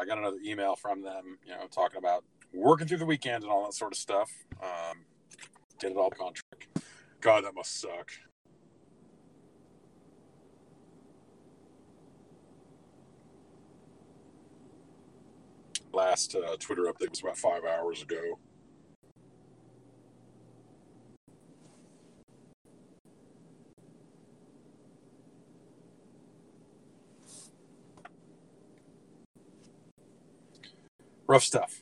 got another email from them, talking about working through the weekend and all that sort of stuff. Get it all back on track. God, that must suck. Last Twitter update was about 5 hours ago. Rough stuff.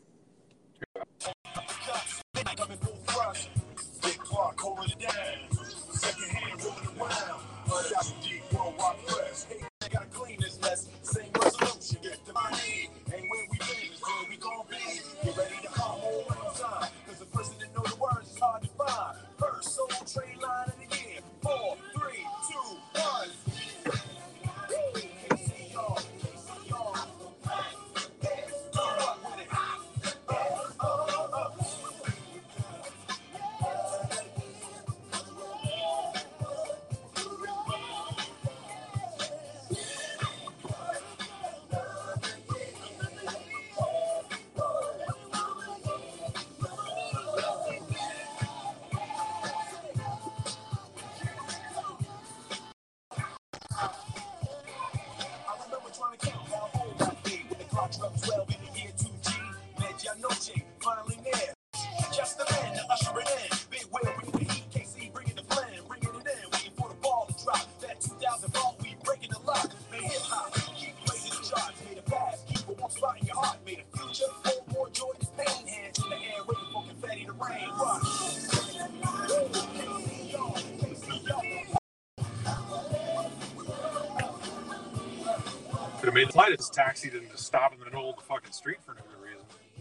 Could have made the flight as taxied and just stop in the middle of the fucking street for no reason.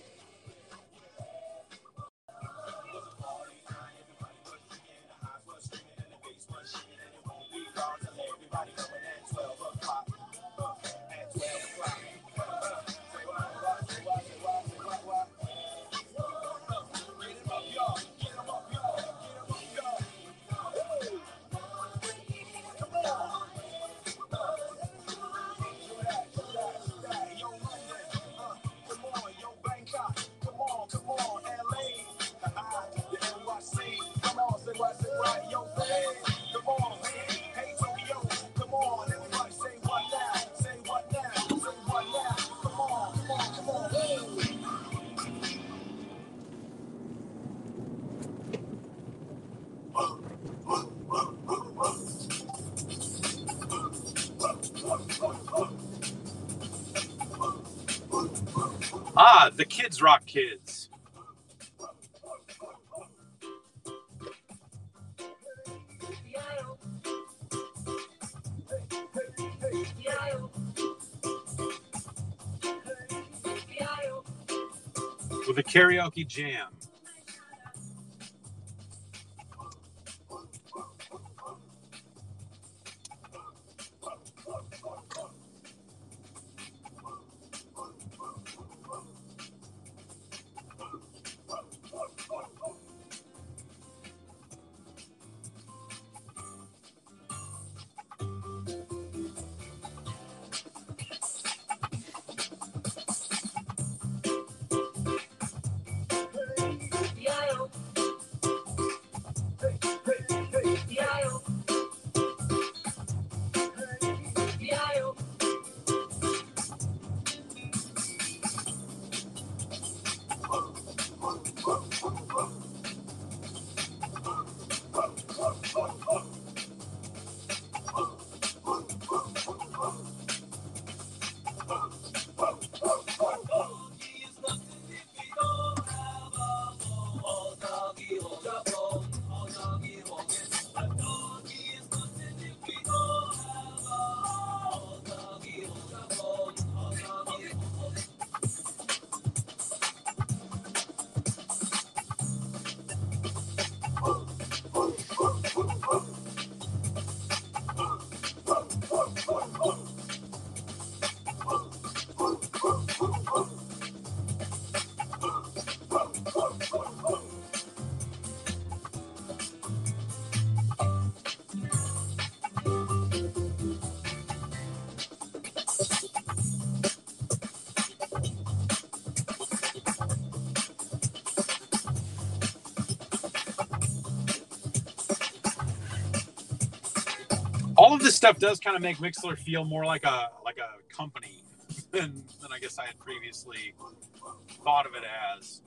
The Kids Rock Kids. With a karaoke jam. this stuff does kind of make Mixlr feel more like a company than I guess I had previously thought of it as.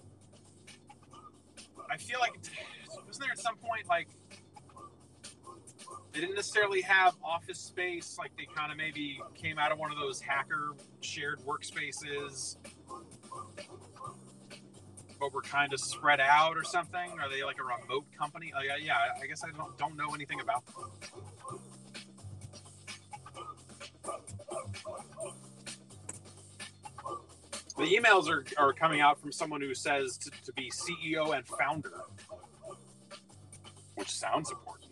I feel like, wasn't there at some point, like, they didn't necessarily have office space, like they kind of maybe came out of one of those hacker shared workspaces, but were kind of spread out or something? Are they like a remote company? Oh, yeah, I guess I don't know anything about them. The emails are coming out from someone who says to be CEO and founder, which sounds important.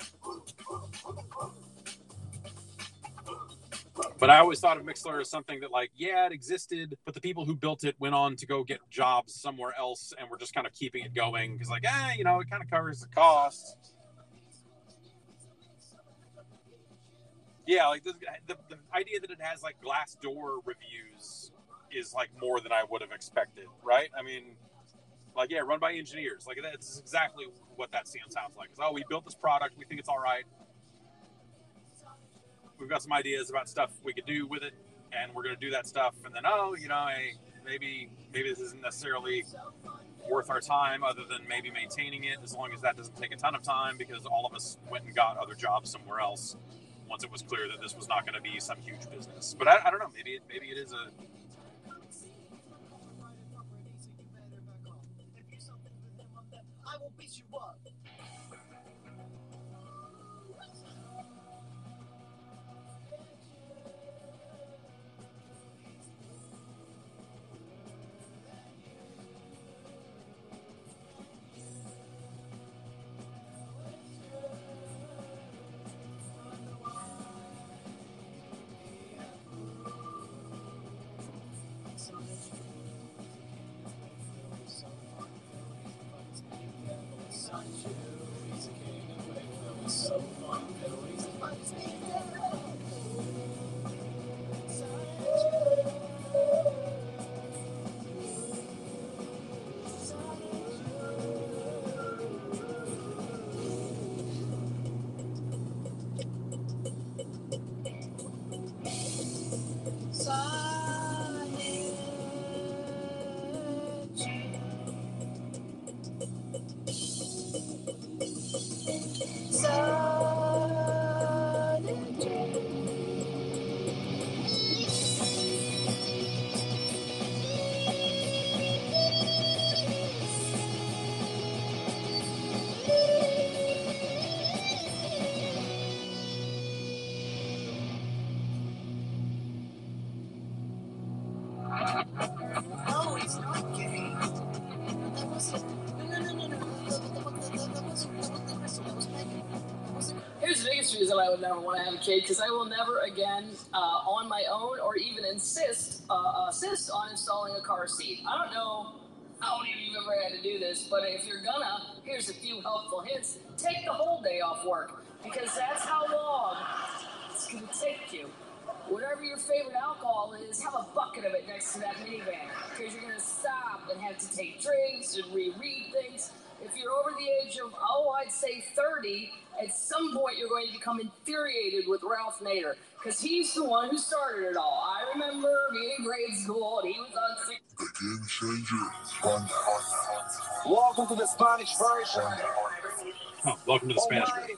But I always thought of Mixlr as something that, like, yeah, it existed, but the people who built it went on to go get jobs somewhere else, and we're just kind of keeping it going because, like, it kind of covers the cost. Yeah, like the idea that it has like Glassdoor reviews is like more than I would have expected, right? I mean, like, yeah, run by engineers. Like, that's exactly what that sounds like. It's, we built this product, we think it's all right. We've got some ideas about stuff we could do with it, and we're going to do that stuff. And then, hey, maybe this isn't necessarily worth our time, other than maybe maintaining it, as long as that doesn't take a ton of time, because all of us went and got other jobs somewhere else once it was clear that this was not going to be some huge business. But I don't know. Maybe it is a. I will beat you up. Here's the biggest reason I would never want to have a kid, because I will never again, on my own, or even assist on installing a car seat. I don't know how many of you ever had to do this, but if you're gonna, here's a few helpful hints. Take the whole day off work, because that's how long it's going to take you. Whatever your favorite alcohol is, have a bucket of it next to that minivan, because you're going to stop and have to take drinks and reread things. If you're over the age of, I'd say 30, at some point you're going to become infuriated with Ralph Nader, because he's the one who started it all. I remember being in grade school, and he was on... The Game Changer. Welcome to the Spanish version. Welcome to the Spanish version.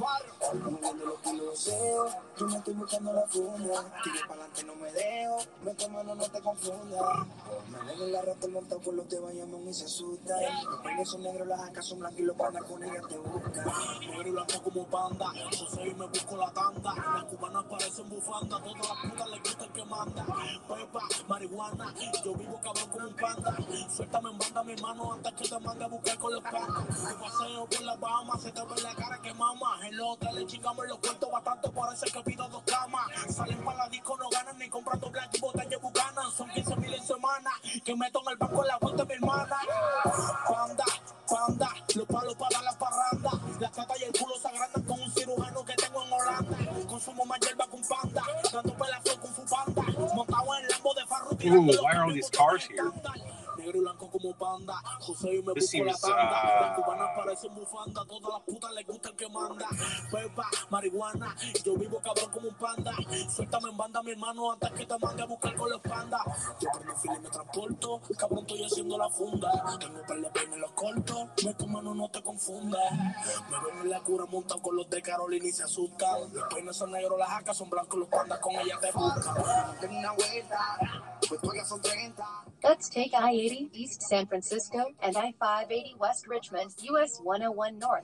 Yo no estoy buscando la funda, sigue pa'lante, no me dejo, mete mano, no te confundas. Me ven en la rata montado por los que vayan y se asustan. Los peines son negros, las acas son blancas y los panas con ellas te buscan. Negro y blanco como panda, José y me busco la tanda. Las cubanas parecen bufanda, todas las putas les gusta el que manda. Pepa, marihuana, yo vivo cabrón como un panda. Suéltame en banda mi hermano antes que te mande a buscar con los panas. Yo paseo por las Bahamas, se te ve la cara que mama. En los hoteles chingamos los cuentos bastante, parece que pido 2 camas. Salen para la disco, no ganan ni comprando black y botellas bucanas. Son 15,000 en semana, que meto en el banco en la cuenta de mi hermana. Panda, los palos para la parranda. La tata y el culo se agrandan con un cirujano que tengo en Holanda. Consumo más hierba con panda, dando pelazo con fu panda. Montado en el Lambo de Farruko. Ooh, why are all these cars here? Negro y blanco como panda. José y me This busco la seems, tanda. Las cubanas parecen bufanda. Todas las putas les gusta el que manda. Pepa, marihuana. Yo vivo cabrón como un panda. Suéltame en banda, mi hermano, antes que te mande a buscar con la espalda. Yo prendo fila y me transporto. Cabrón, estoy haciendo la funda. Tengo par de peines los cortos. Meto mano, no te confundas. Me ven en la cura montado con los de Carolina y se asustan. Los peines son negros, las jacas son blancos, los pandas con ella te buscan. Tengo una vuelta. Pues todavía son 30. Let's take I-80 East San Francisco and I-580 West Richmond, US 101 North.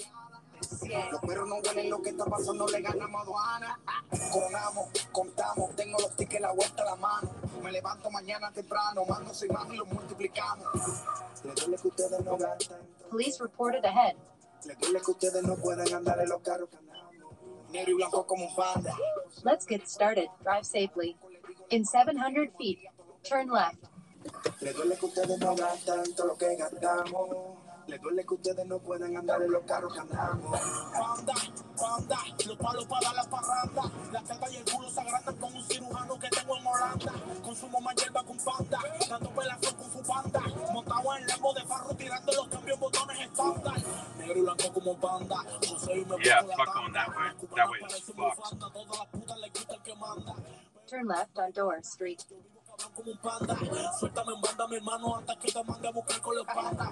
Los perros no huelen lo que está pasando, le ganamos a aduana. Coronamos, contamos, tengo los tickets la vuelta a la mano. Me levanto mañana temprano, mando 6 manos y los multiplicamos. Le duele que ustedes no gastan. Police reported ahead. Le duele que ustedes no pueden andar en los carros que andamos. Negro y blanco como un panda. Let's get started. Drive safely. In 700 feet, turn left. Le duele que ustedes no gastan todo lo que gastamos. Le duele que ustedes no puedan andar en los carros que andamos. Panda, panda, los palos para dar la parranda. La teta y el culo se agrandan con un cirujano que tengo en Holanda. Consumo más hierba con panda, dando pelazo con su panda. Montado en lembo de farro tirando los cambios botones estándar. Negro y blanco como panda. José y me Yeah, busco la fuck tanda. going that way. That way is fucked. Todas las putas les gusta el que manda. Turn left on Door Street. Como un panda, suéltame en banda, mi hermano, antes que te mande a buscar con la espalda.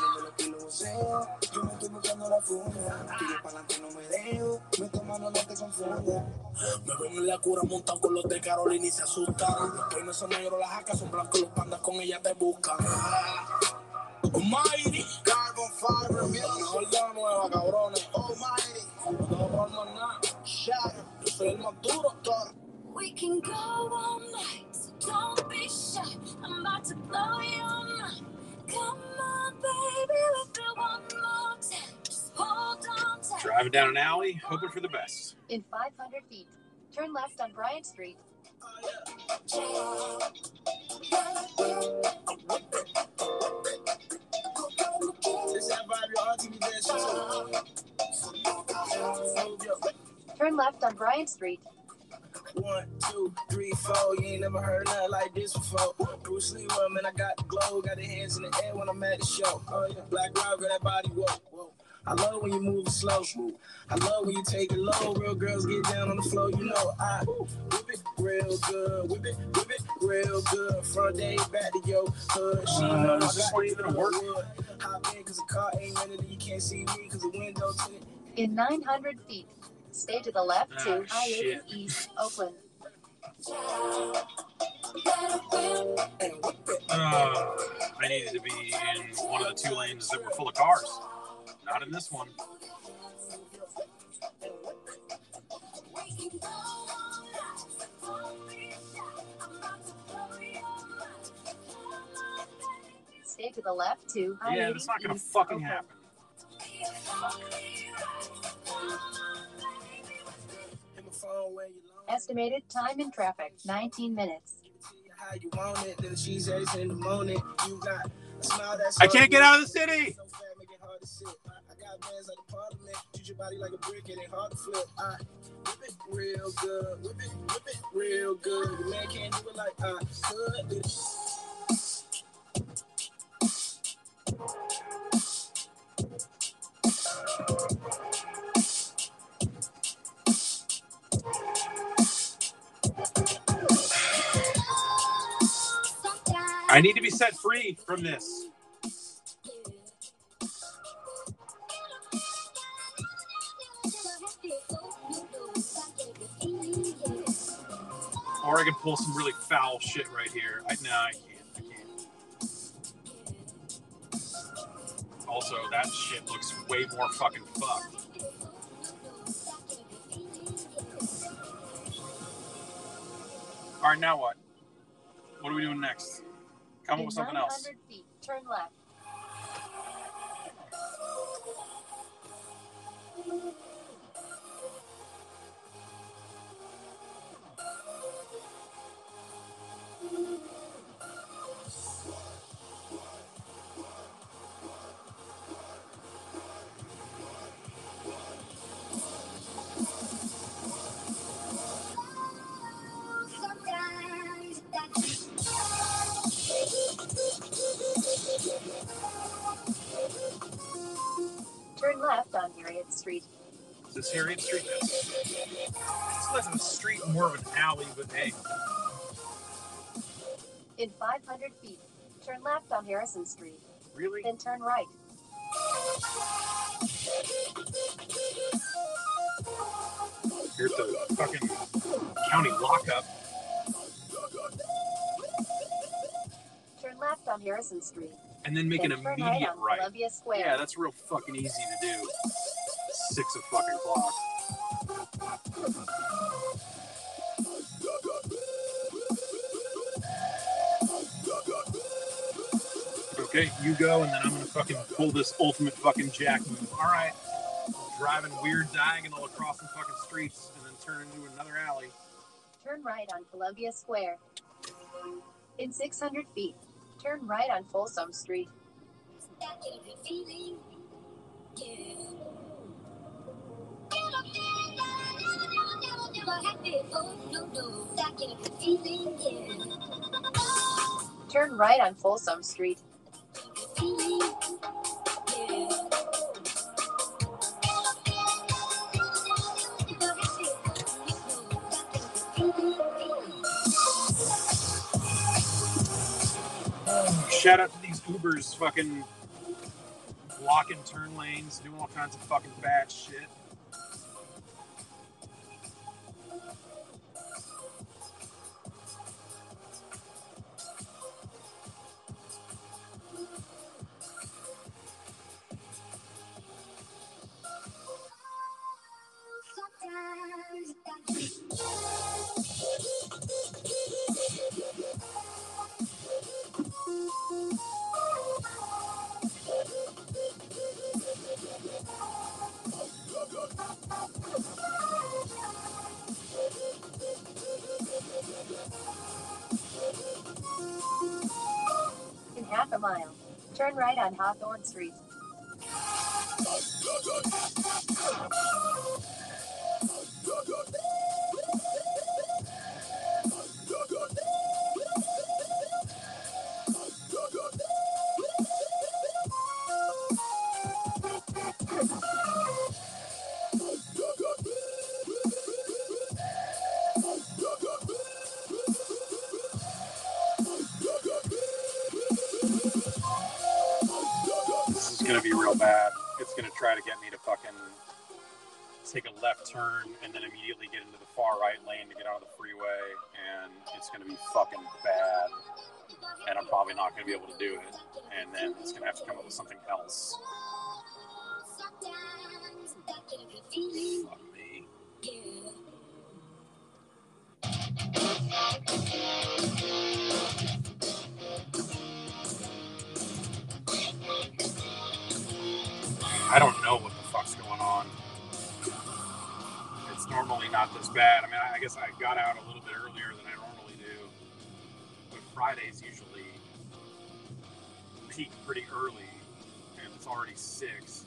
Yo me estoy buscando la funda, tiro para adelante, no me dejo, meto mano, no te confundas. Me ven en la cura montado con los de Carolina y se asustan. Los peines son negros, las jacas son blancos, los pandas con ella te buscan. Almighty, Carbon Fiber, la mejor de la nueva, cabrones. Almighty, no tengo por más nada. Shadow, yo soy el más duro, Thor. We can go all night, so don't be shy. I'm about to blow your mind. Come on, baby, let's do one more time. Just hold on tight. Driving down an alley, hoping for the best. In 500 feet, turn left on Bryant Street. Turn left on Bryant Street. 1, 2, 3, 4. You ain't never heard nothing like this before. Bruce Lee, well, man, I got the glow. Got the hands in the air when I'm at the show. Oh, yeah. Black Rock, got that body, whoa, whoa. I love when you move slow. I love when you take it low. Real girls get down on the floor. You know I whip it real good. Whip it real good. Front day, back to your hood. She know Is this one even gonna work? Hop in, cause the car ain't rented. You can't see me, cause the window tinted. In 900 feet, stay to the left to Ah, I-80 shit. East, Oakland. I needed to be in one of the 2 lanes that were full of cars. Not in this one. Stay to the left to I-80 Yeah, that's not gonna East, fucking Oakland. happen. Estimated time in traffic, 19 minutes. How you want it, then she says in the morning. You got a smile that's I can't get out of the city! so fat, make it hard to sit. I got bands like the parliament. Treat your body like a brick, it ain't hard to flip. I whip it real good, whip it real good. Your man can't do it like I could. I need to be set free from this. Or I can pull some really foul shit right here. I can't. Also, that shit looks way more fucking fucked. All right, now what? What are we doing next? Come up In with something else. 900 feet, turn left. Is Harriet Street? It's less of a street, more of an alley, but hey. In 500 feet, turn left on Harrison Street. Really? Then turn right. Here's the fucking county lockup. Turn left on Harrison Street. And then make an Then turn immediate on right. Columbia Square. Yeah, that's real fucking easy to do. 6 o'clock. Okay, you go, and then I'm gonna fucking pull this ultimate fucking jack move. All right, driving weird diagonal across some fucking streets, and then turn into another alley. Turn right on Columbia Square. In 600 feet, turn right on Folsom Street. Turn right on Folsom Street. Shout out to these Ubers fucking blocking turn lanes, doing all kinds of fucking bad shit. In half a mile, turn right on Hawthorne Street. This is gonna be real bad. It's gonna try to get me to fucking take a left turn and then immediately get into the far right lane to get onto the freeway, and it's gonna be fucking bad. And I'm probably not gonna be able to do it. And then it's gonna have to come up with something else. Fuck me. I don't know what the fuck's going on. It's normally not this bad. I mean, I guess I got out a little bit earlier than I normally do. But Fridays usually peak pretty early, and it's already 6,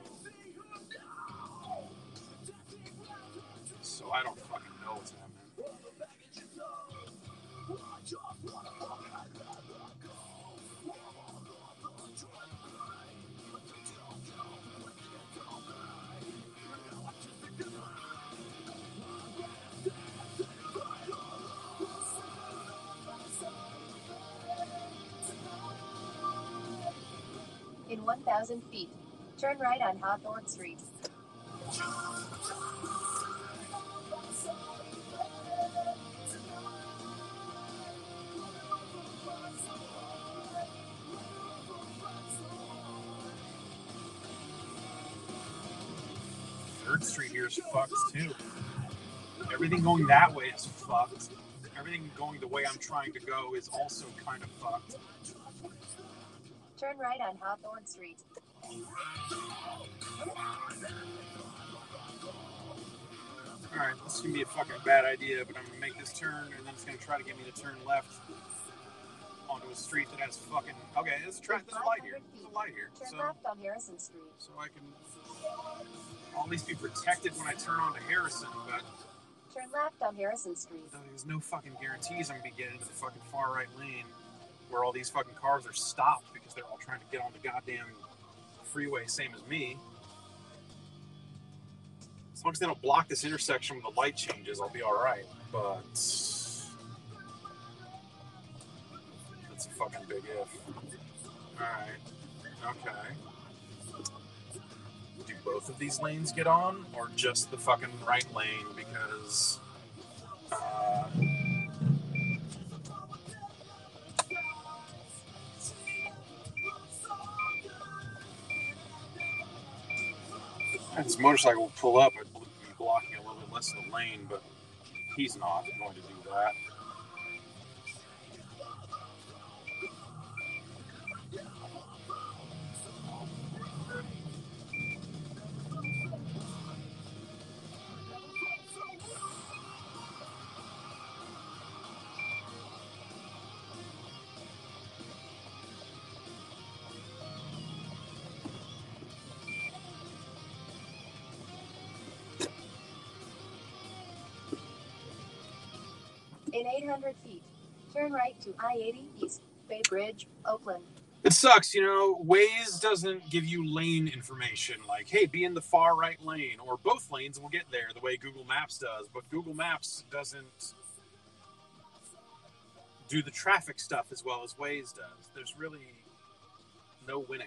so I don't fucking know what's happening. In 1,000 feet, turn right on Hawthorne Street. Third Street here is fucked too. Everything going that way is fucked. Everything going the way I'm trying to go is also kind of fucked. Turn right on Hawthorne Street. Alright, this is going to be a fucking bad idea, but I'm going to make this turn, and then it's going to try to get me to turn left onto a street that has fucking... Okay, let's try... There's a light here. There's a light here. Turn So left on Harrison Street. I can... I'll at least be protected when I turn onto Harrison, but... Turn left on Harrison Street. There's no fucking guarantees I'm going to be getting into the fucking far right lane where all these fucking cars are stopped because they're all trying to get on the goddamn freeway, same as me. As long as they don't block this intersection when the light changes, I'll be all right. But that's a fucking big if. All right. Okay. Do both of these lanes get on, or just the fucking right lane? Because this motorcycle will pull up, I'd be blocking a little bit less of the lane, but he's not going to do that. In 800 feet, turn right to I-80 East, Bay Bridge, Oakland. It sucks, you know, Waze doesn't give you lane information like, hey, be in the far right lane, or both lanes will get there the way Google Maps does, but Google Maps doesn't do the traffic stuff as well as Waze does. There's really no winning.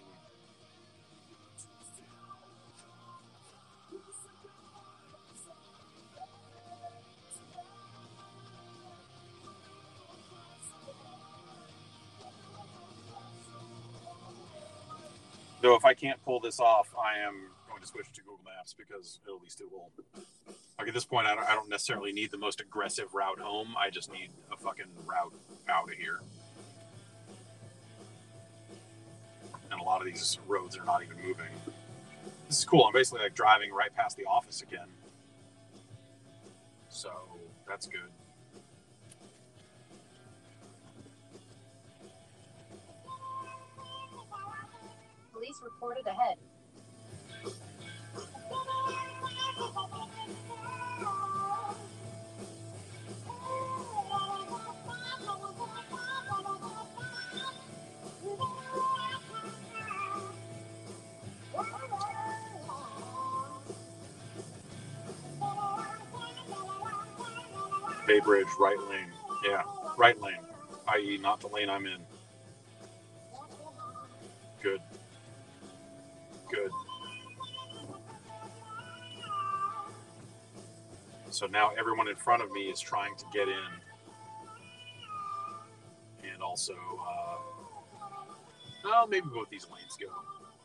Though if I can't pull this off, I am going to switch to Google Maps because at least it will. Like at this point, I don't necessarily need the most aggressive route home. I just need a fucking route out of here. And a lot of these roads are not even moving. This is cool. I'm basically like driving right past the office again. So that's good. Police reported ahead. Bay Bridge, right lane. Yeah, right lane, i.e. not the lane I'm in. Good. Good. So now everyone in front of me is trying to get in. And also, well, maybe both these lanes go.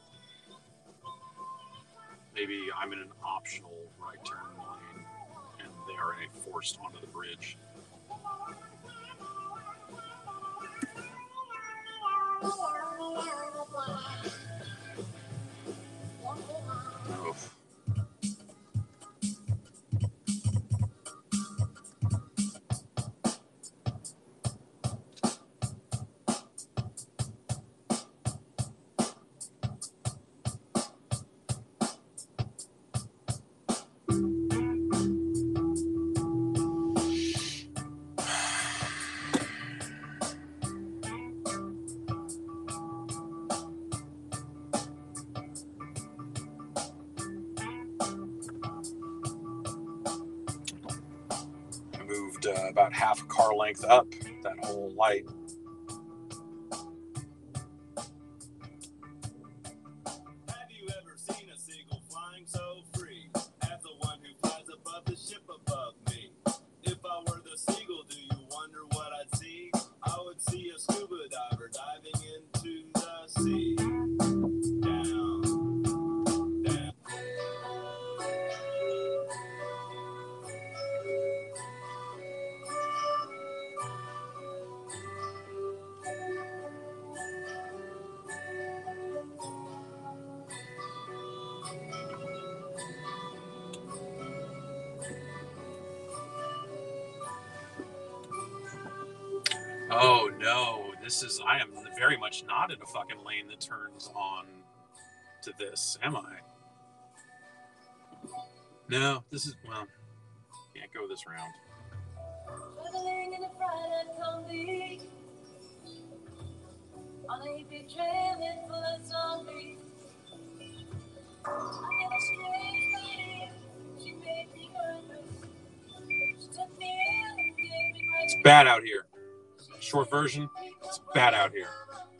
Maybe I'm in an optional right turn lane and they are forced onto the bridge. Oof. Moved about half a car length up that whole light. Have you ever seen a seagull flying so free as the one who flies above the ship above me? If I were the seagull, do you wonder what I'd see? I would see a scuba diver diving into the sea. Down, down. Oh no, I am very much not in a fucking lane that turns on to this, am I? No, can't go this round. Traveling in a Friday combi on a big train full of zombies. I met a strange lady. She bad out here. Short version, it's bad out here.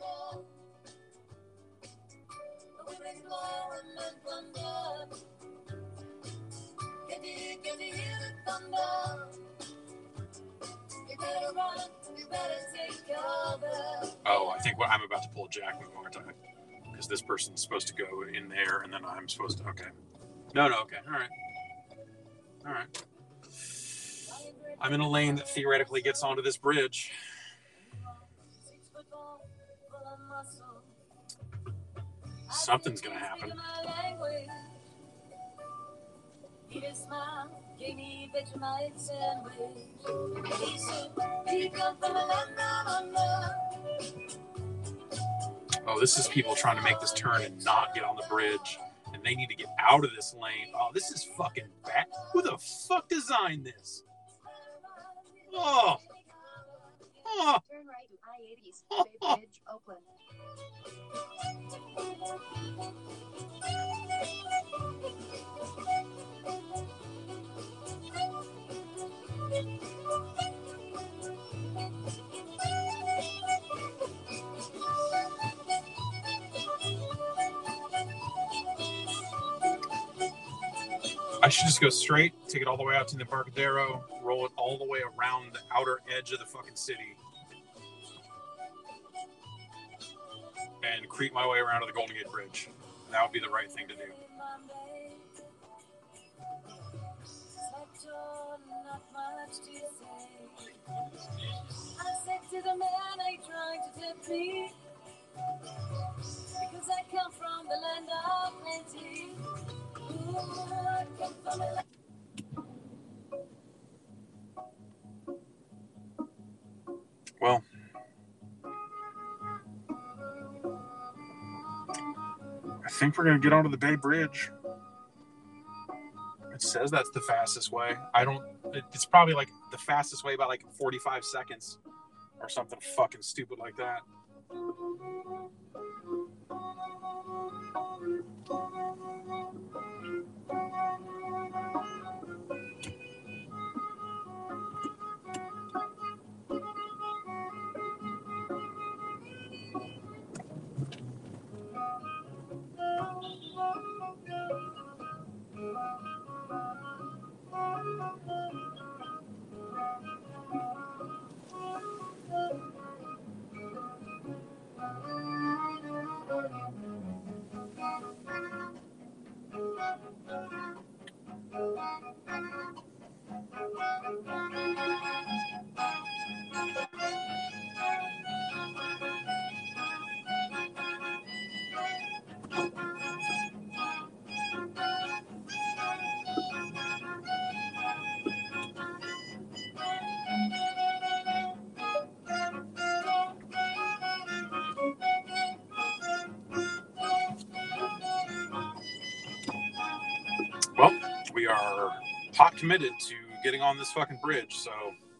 Oh, I think I'm about to pull a Jack move, aren't I? Because this person's supposed to go in there, and then I'm supposed to. Okay. No, okay. All right. I'm in a lane that theoretically gets onto this bridge. Something's gonna happen. Oh, this is people trying to make this turn and not get on the bridge, and they need to get out of this lane. Oh, this is fucking bad. Who the fuck designed this? Oh. Turn right to I-80 Bay Bridge, Oakland. I should just go straight, take it all the way out to the Embarcadero, roll it all the way around the outer edge of the fucking city, and creep my way around to the Golden Gate Bridge. That would be the right thing to do. Because I come from the land of plenty. I come from a land. Well, I think we're going to get onto the Bay Bridge. It says that's the fastest way. It's probably like the fastest way by like 45 seconds or something fucking stupid like that. Well, we are hot committed to getting on this fucking bridge, so...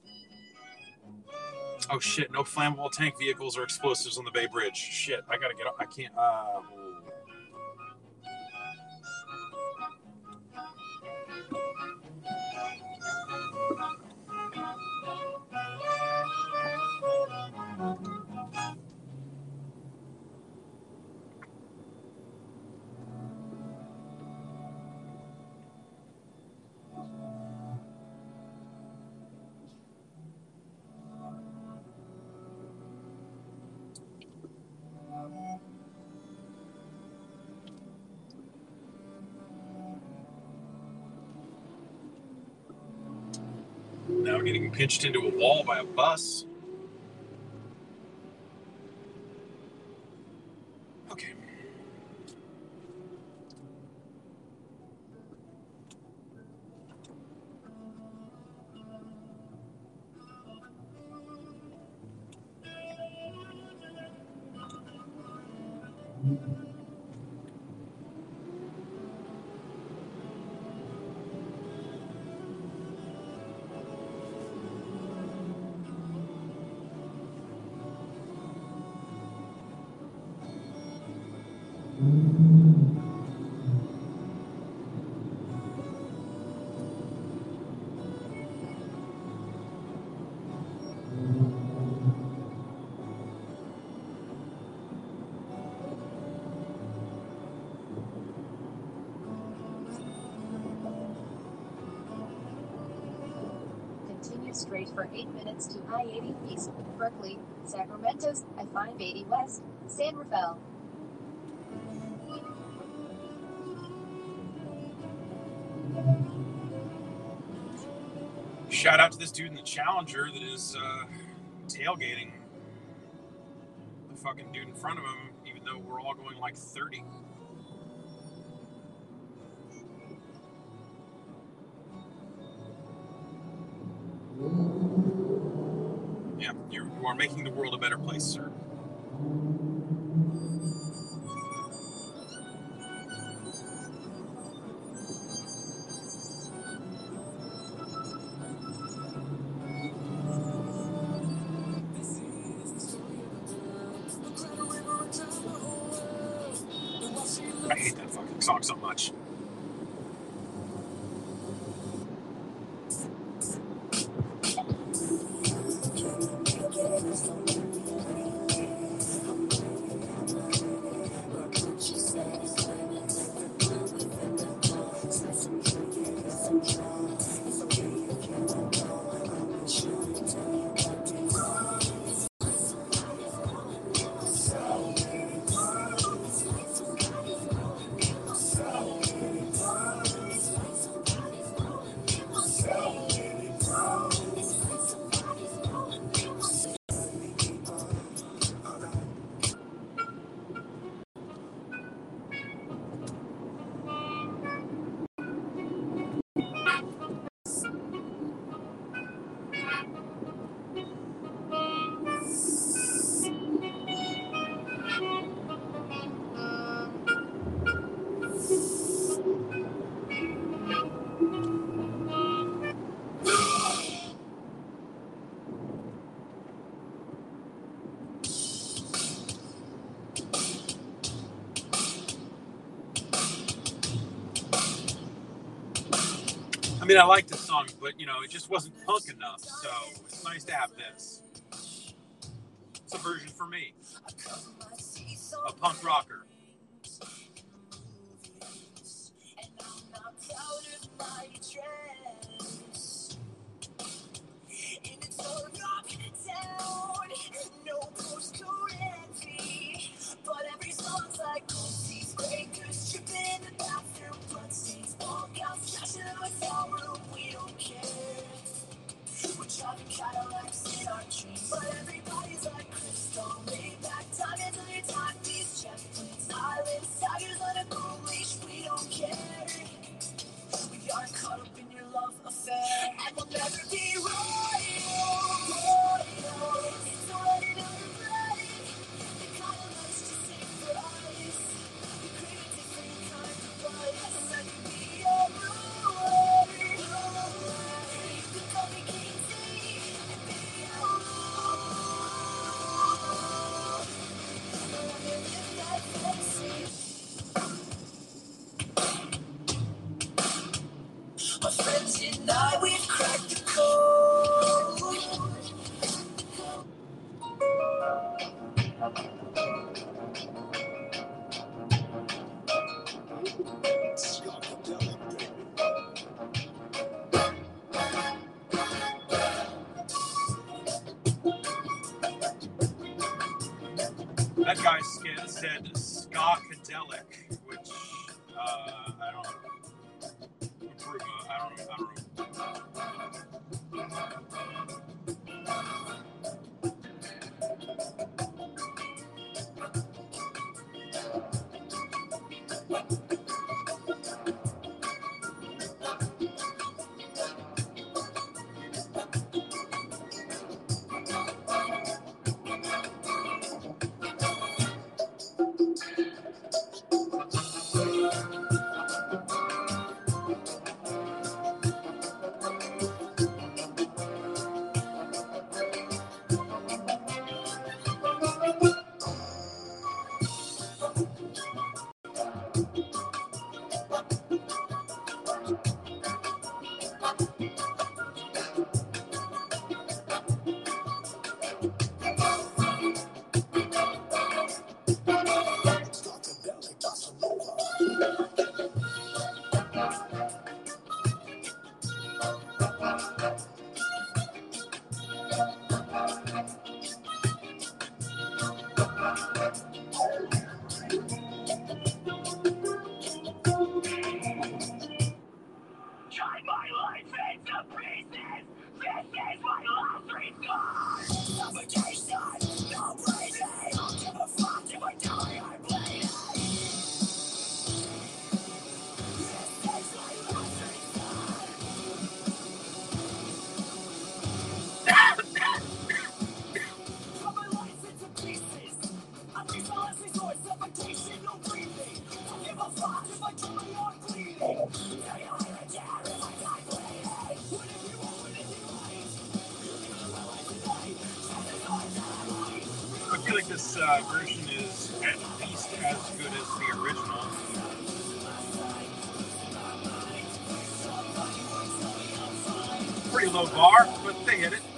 Oh shit, no flammable tank vehicles or explosives on the Bay Bridge. Shit, I gotta get up. I can't... Now getting pinched into a wall by a bus. Okay. straight for 8 minutes to I-80 East, Berkeley, Sacramento's I-580 West, San Rafael. Shout out to this dude in the Challenger that is tailgating the fucking dude in front of him, even though we're all going like 30. Yeah, you are making the world a better place, sir. I hate that fucking song so much. I mean, I like this song, but, you know, it just wasn't punk enough, so it's nice to have this. It's a version for me. A punk rocker. That guy said Skakadelic, which I don't approve of. I don't know. I feel like this version is at least as good as the original. Pretty low bar, but they hit it.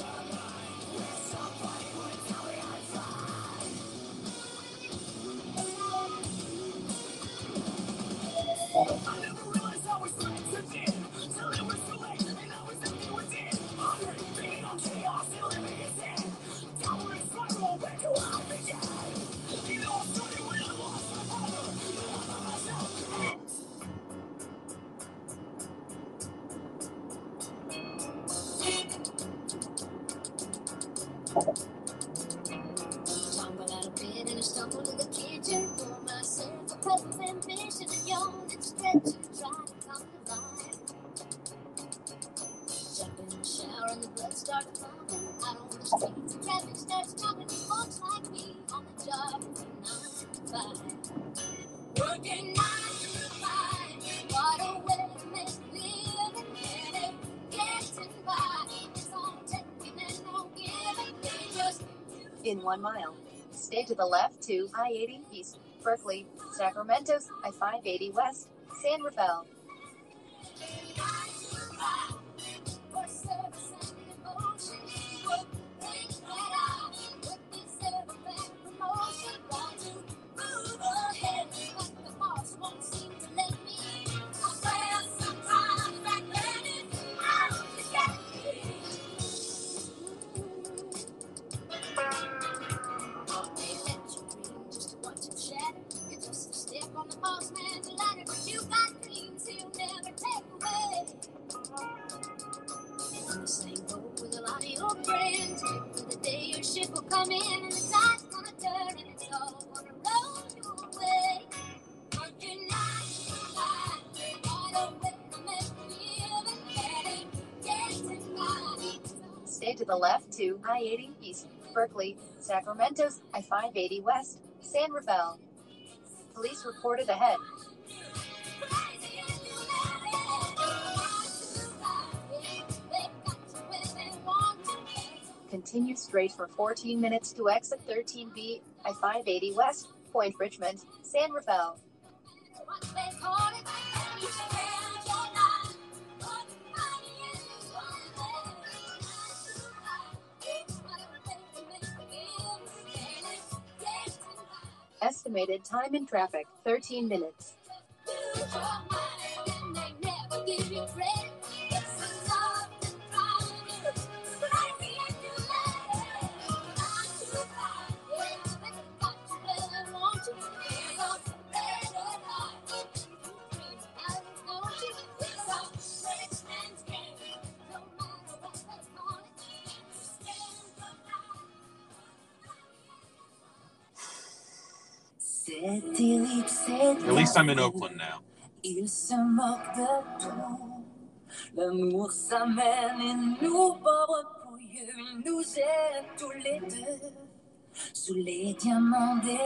Stumble out of bed and I stumble to the kitchen. Pour myself a cup of ambition and yawn and stretch and try to come to life. Jump in the shower and the blood starts pumping. Out on the streets, the traffic starts jumping. Folks like me on the job from 9 to 5. Working 9 to 5. What a way to make a living. Getting by. It's all taking and no giving. They just In 1 mile, stay to the left to I-80 East, Berkeley, Sacramento, I-580 West, San Rafael. for service and devotion. Work things right out. With this back promotion. Try to move ahead, but the boss won't seem to let me. I fail sometimes back then it's out to get me. They let you dream just to watch it shatter. You're just a step on the boss man's ladder, but you got dreams he'll never take away. In the same boat with a lot of your friends, wait for the day your ship will come in and the tide's gonna turn and it's all gonna roll your way. Working 9 to 5, what a way to make a living. Getting by. Stay to the left to I-80 East, Berkeley, Sacramento, I-580 West, San Rafael. Police reported ahead. Crazy and you love it. 9 to 5, they got you where they want you. Continue straight for 14 minutes to exit 13B, I-580 West, Point Richmond, San Rafael. What they call it, you spend your life. Put money in this one day. 9 to 5, what a way to make a living. Getting by. Estimated time in traffic, 13 minutes. Use your mind and they never give you credit. It's a love to drive you crazy and you let it. 9 to 5, yeah, they got you where they want you. It's a better life. Dreams out of notice. It's a rich man's game. No matter what they call it, you stand for life. C'est terrible, c'est At least I'm in Oakland now. Il se moque de tout. L'amour s'amène et nous pauvres pouilleux. Il nous aime tous les deux. Sous les diamants des...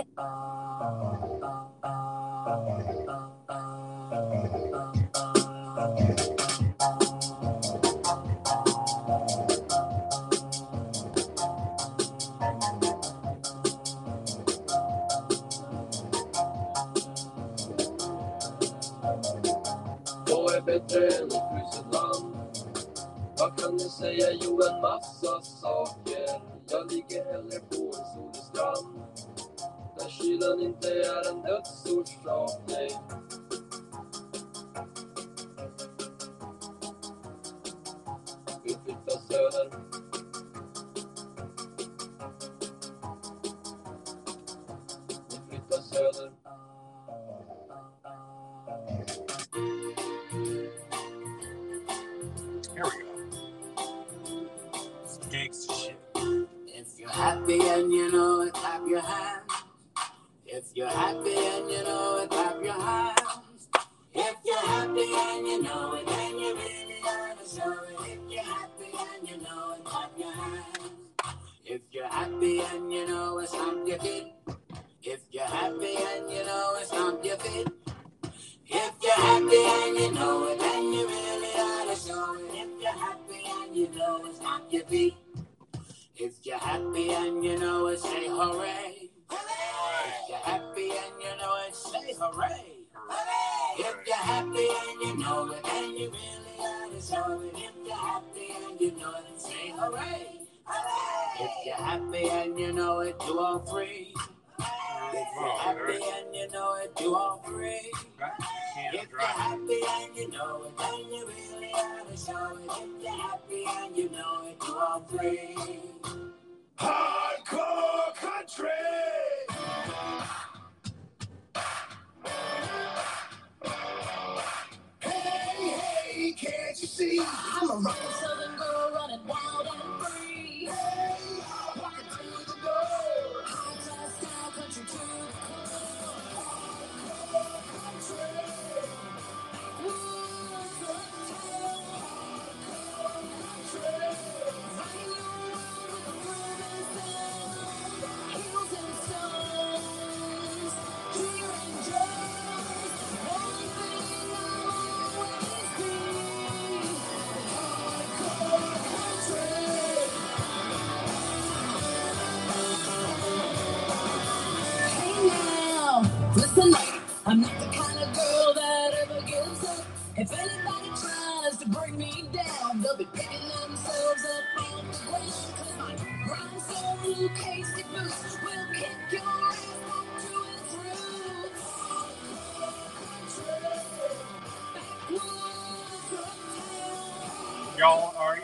Vad är bättre än ett fruset land? Vad kan du säga? Jo, en massa saker. Jag ligger hellre på en solig strand. Där kylan inte är en dödsorsak, nej. Vi flyttar söder. Vi flyttar söder. Here we go. It's gangsta shit. If you're happy and you know it, clap your hands. If you're happy and you know it, clap your hands. If you're happy and you know it, and you really wanna show it. If you're happy and you know it, clap your hands. If you're happy and you know it, stamp your feet. If you're happy and you know it, stomp your feet. If you're happy and you know it, then you really ought to show it. If you're happy and you know it, stomp your feet. If you're happy and you know it, say hooray. If you're happy and you know it, say hooray. If you're happy and you know it, then you really ought to show it. If you're happy and you know it, say hooray. If you're happy and you know it, do all three. If you're happy and you know it, do all three. If you're happy and you know it, then you really ought to show it. If you're happy and you know it, do all three. Hardcore country. Hey, can't you see? I'm a rock southern girl running wild and free. Hey, walking through the door. High class style country to the core. Hardcore country. Woods uptown. Country. Rocking around with a groovy sound. Heels and stones. Here and joys. One thing I'll always be. Hey now, listen up. I'm not the kind of girl that ever gives up. If anybody tries to bring me down, they'll be picking themselves up off the ground. 'Cause my rhinestone Casey boots will kick your ass back to its roots. Backwoods uptown. Y'all are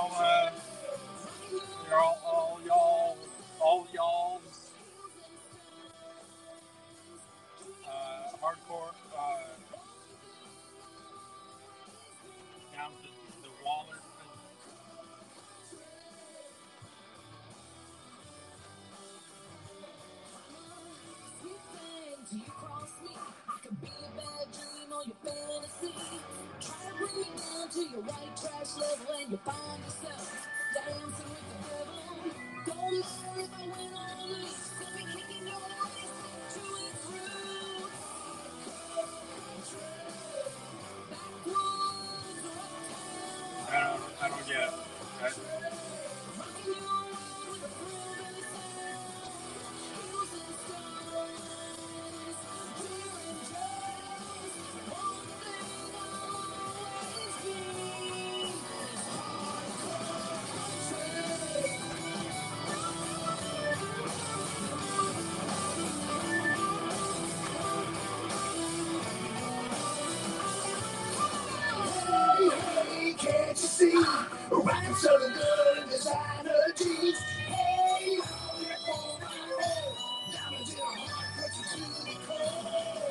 y'all's hardcore down to the Waller. Sweet thing till you cross me. I could be a bad dream or your fantasy. Try to bring me down to your white trash level and you find yourself dancing with the devil. Don't matter if I win or lose, I'll be kicking your ass back to its roots. Backwoods uptown. I don't get it. Rocking you around with a groovy sound. Heels and stones. Here and joys. One thing I'll always be. Hey, can't you see? Rockin' Southern good designer jeans. Hey, diamonds in our heart, cut you to the core.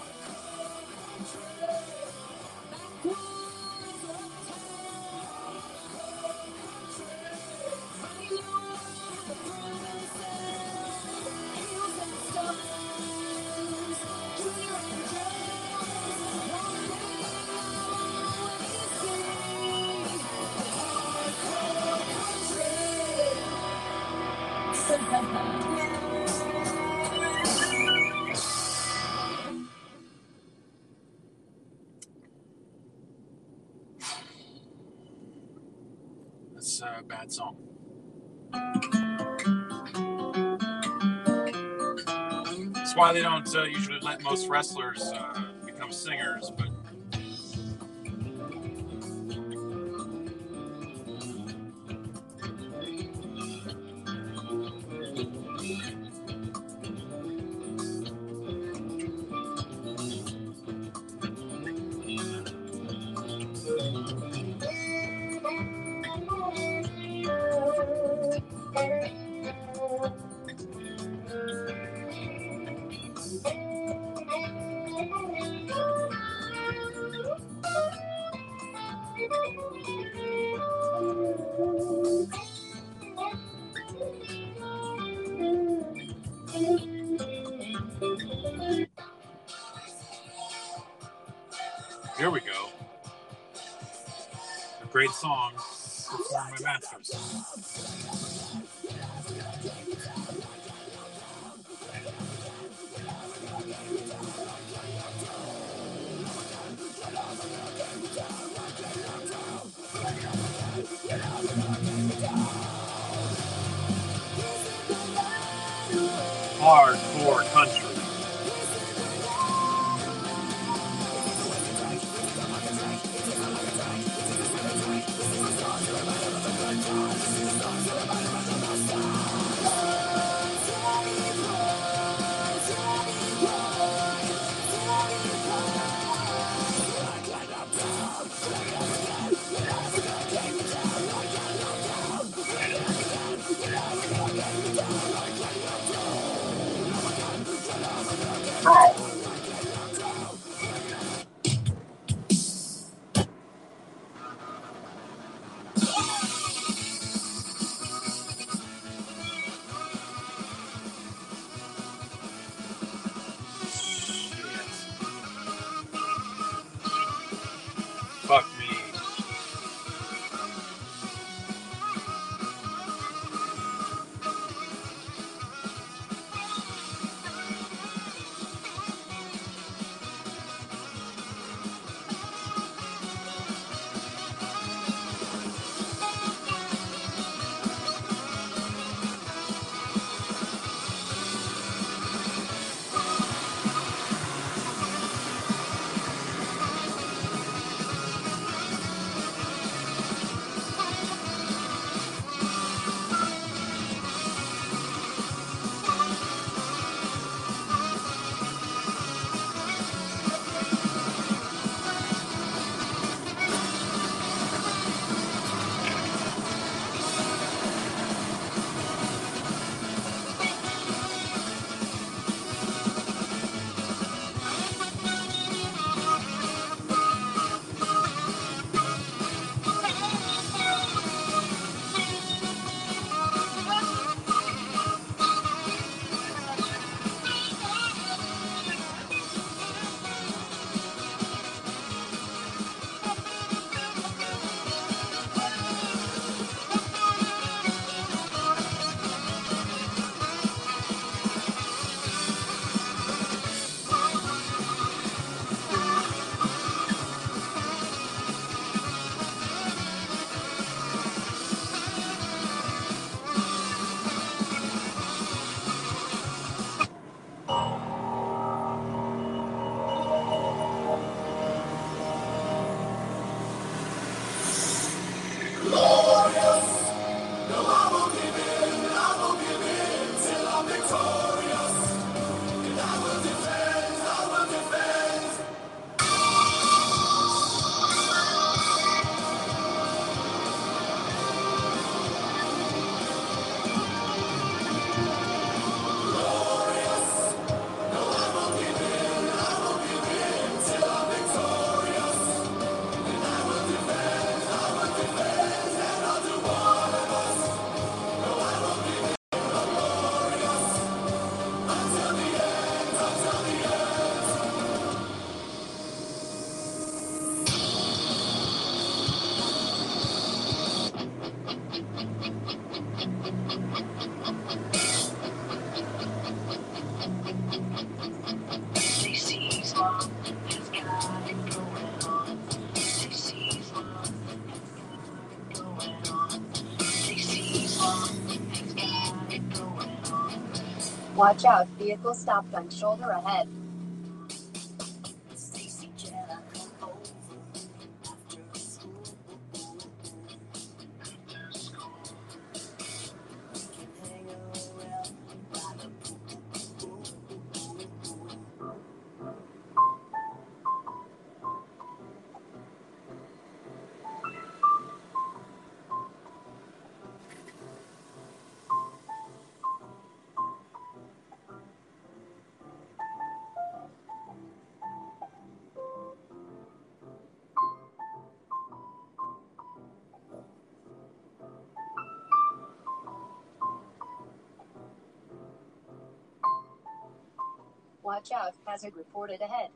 That's a bad song. That's why they don't usually let most wrestlers become singers, but here we go. A great song performed by Masters. hardcore country. Fuck me. Watch out, vehicle stopped on shoulder ahead. Watch out, hazard reported ahead.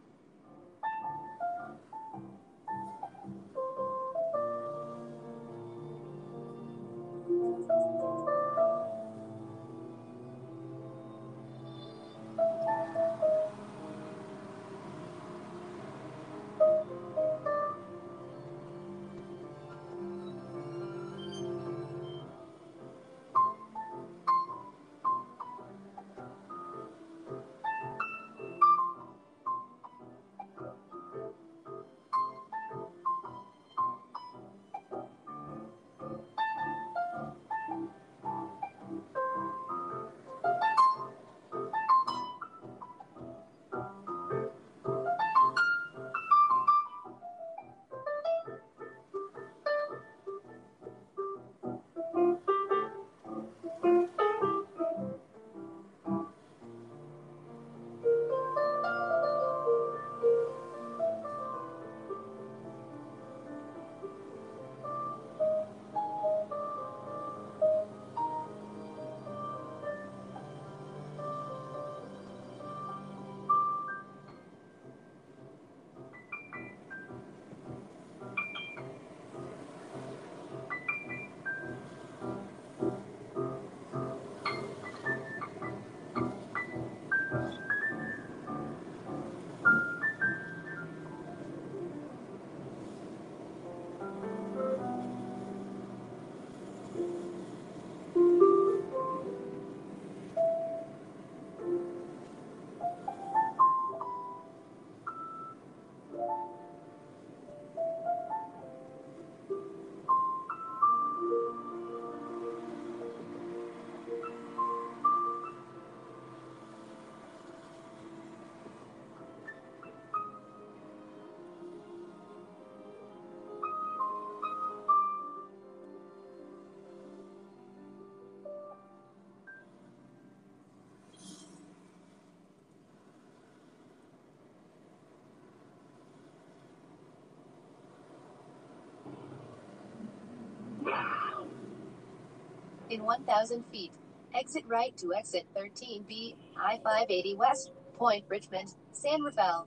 In 1,000 feet, exit right to exit 13B, I-580 West, Point Richmond, San Rafael.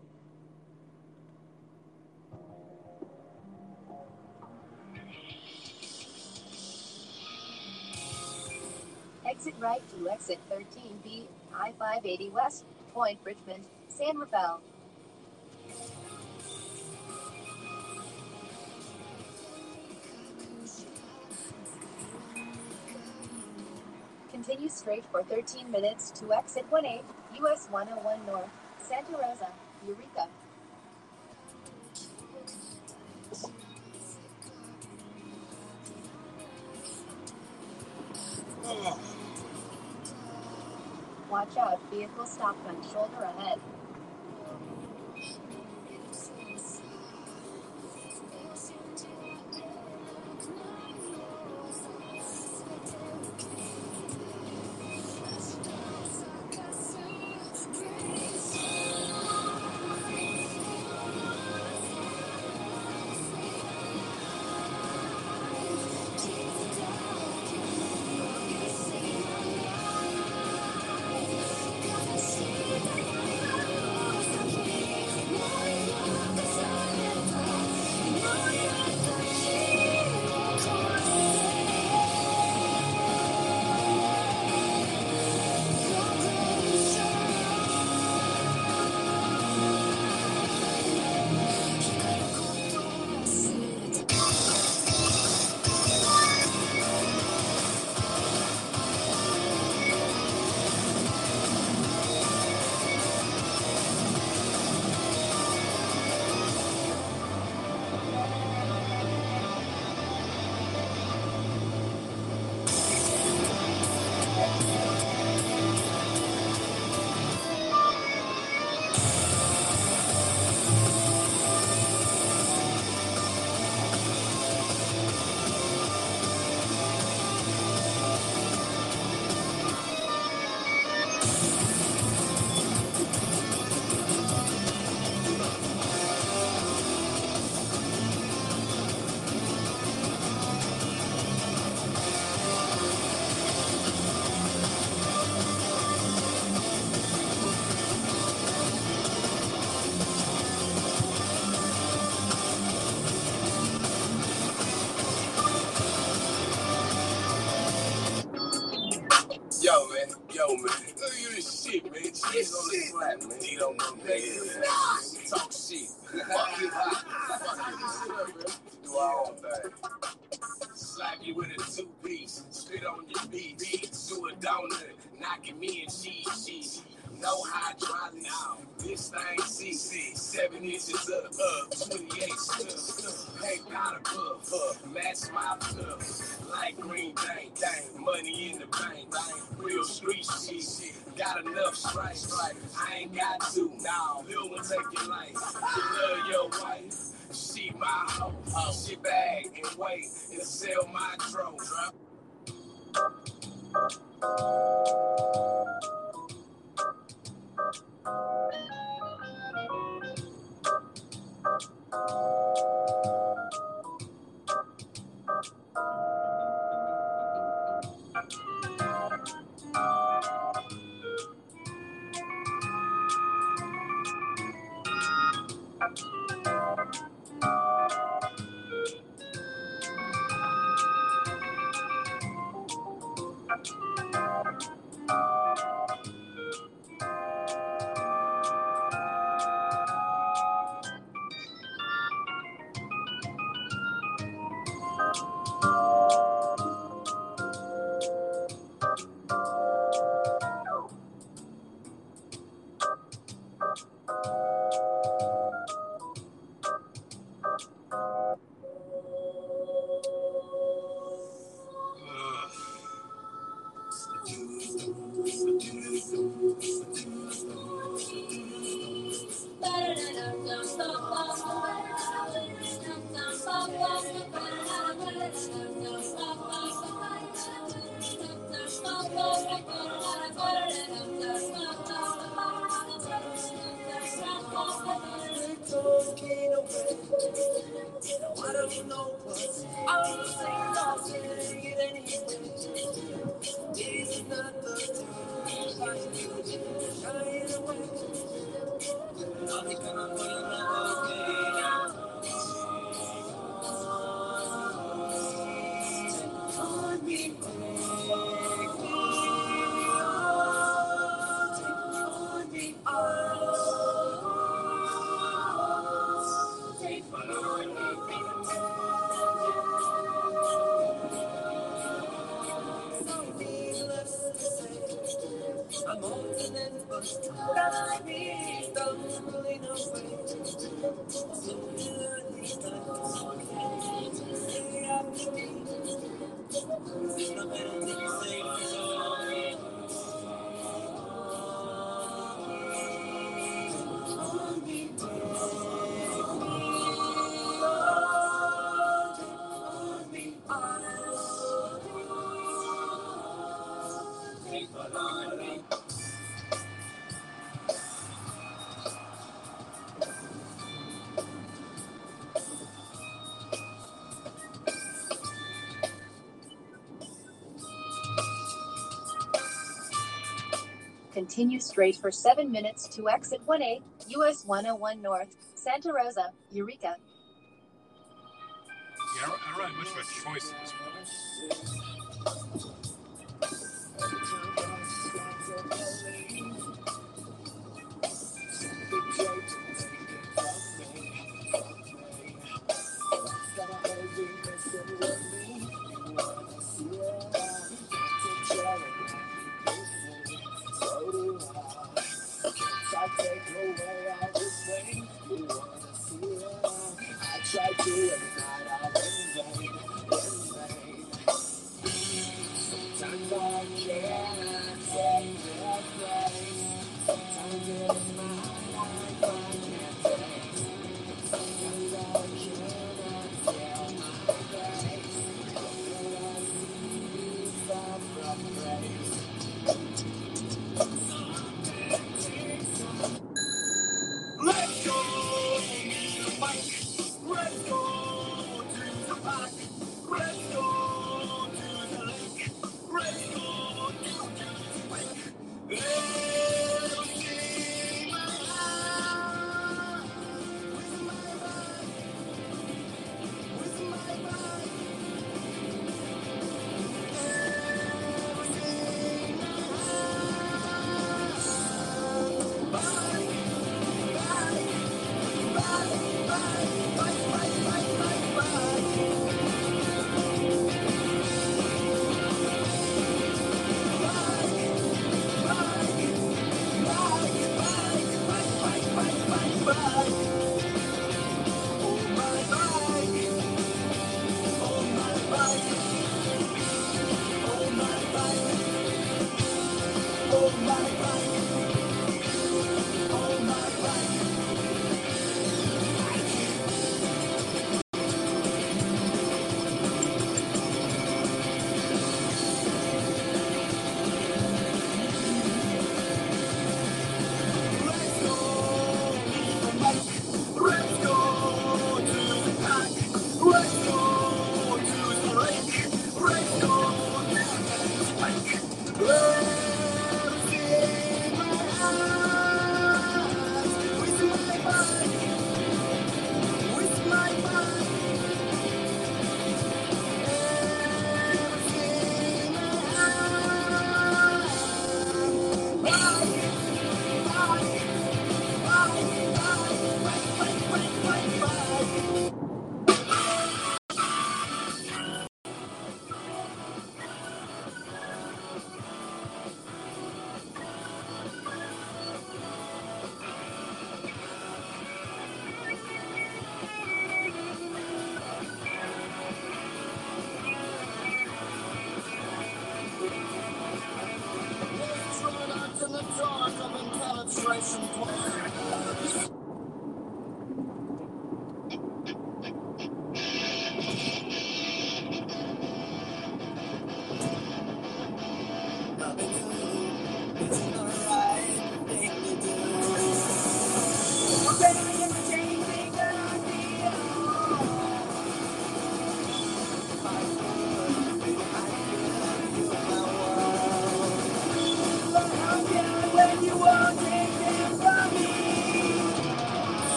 Exit right to exit 13B, I-580 West, Point Richmond, San Rafael. Continue straight for 13 minutes to exit 18, US 101 North, Santa Rosa, Eureka. Watch out, vehicle stopped on shoulder ahead. Yo, man. Look at this shit, man. Cheese on the flat, man. He don't know that. Talk shit. Fuck hip hop. Fuck it, man. Do our own thing. Slap you with a 2-piece. Spit on your beat. Do a donut. Knocking me and cheese. No hydraulic now. This thing see 7 inches up, 28 stuff. Pay powder puff, match my puff. Like green dang, money in the bank, real street shit. Got enough stripes, I ain't got to. Now, Lil one take your life. You love your wife. She my hoe. She bag and wait and sell my drone. I don't know, but I'm saying nothing, it ain't even. Continue straight for 7 minutes to exit 1A, US 101 North, Santa Rosa, Eureka. Yeah, I don't really have much of a choice in this one.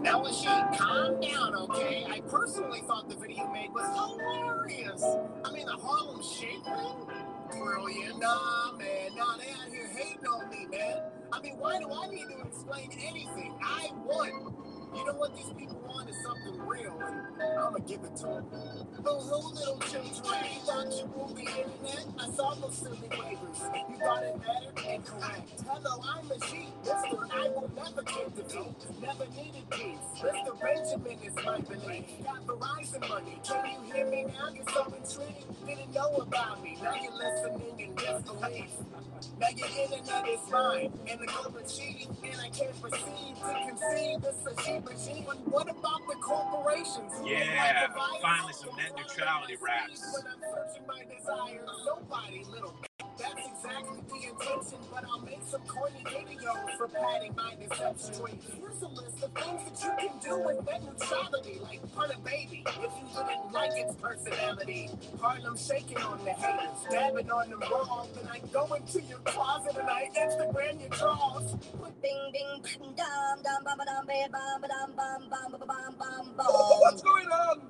Now, she calm down, okay? I personally thought the video you made was hilarious. I mean, the Harlem Shake thing? Brilliant. Nah, man. Nah, they out here hating on me, man. I mean, why do I need to explain anything? I won. You know what these people want is something real, and I'm gonna give it to them. Oh, little children, you thought you ruled the internet? I saw those silly waivers. You thought it better and correct. Hello, I'm a G. Mr. I will never give defeat. Never needed peace. Mr. Benjamin is my belief. Got Verizon money. Can you hear me now? You're so intrigued. Didn't know about me. Now you're listening in disbelief. Now your internet is mine, and the government cheating, and I can't proceed to concede this a cheap regime. But what about the corporations? Yeah, finally some net neutrality raps. When I'm searching my desires, nobody little. That's exactly the intention, but I'll make some corny videos for padding my deception. Here's a list of things that you can do with net neutrality, like pun a baby if you didn't like its personality. Harlem shaking on the haters, dabbing on them wrong. Then I go into your closet and I Instagram your drawers. Bing, bing, bing, dum, dum, bum, dum, bum, bum, bum, bum, bum, bum, bum, bum. What's going on?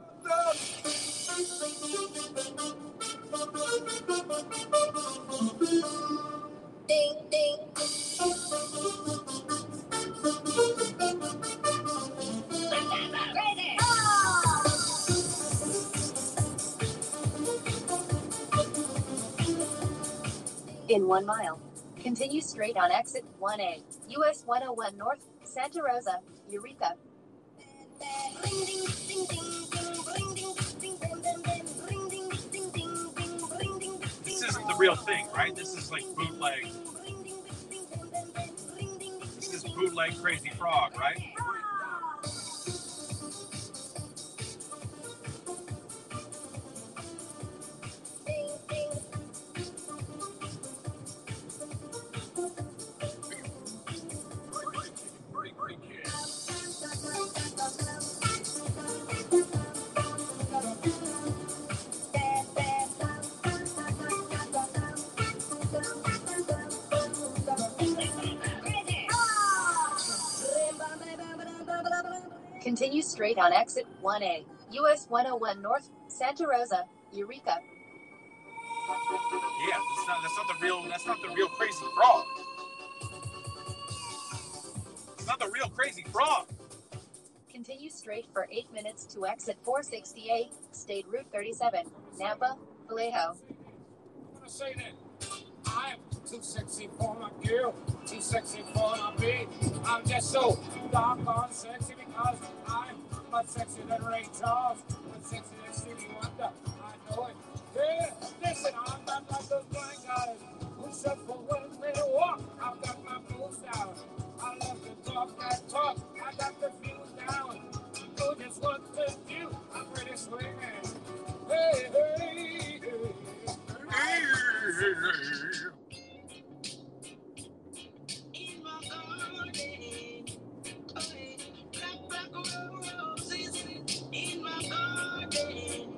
Ding, ding. Crazy. In 1 mile, continue straight on exit 1A, US 101 North, Santa Rosa, Eureka. This isn't the real thing, right? This is like bootleg. This is bootleg Crazy Frog, right? Continue straight on exit 1A, US 101 North, Santa Rosa, Eureka. Yeah, that's not the real Crazy Frog. It's not the real Crazy Frog. Continue straight for 8 minutes to exit 468, State Route 37, Napa, Vallejo. I'm gonna say that I'm too sexy for my girl, too sexy for my babe. I'm just so doggone sexy because I'm much sexier than Ray Charles, much sexier than Stevie Wonder. I know it. Yeah, listen, I'm not like those blind guys who shuffle when they walk. I've got my moves down. I love to talk that talk. I got the views down. You just what to do. I'm pretty swinging. Hey, hey, hey. In my garden, black roses in my garden.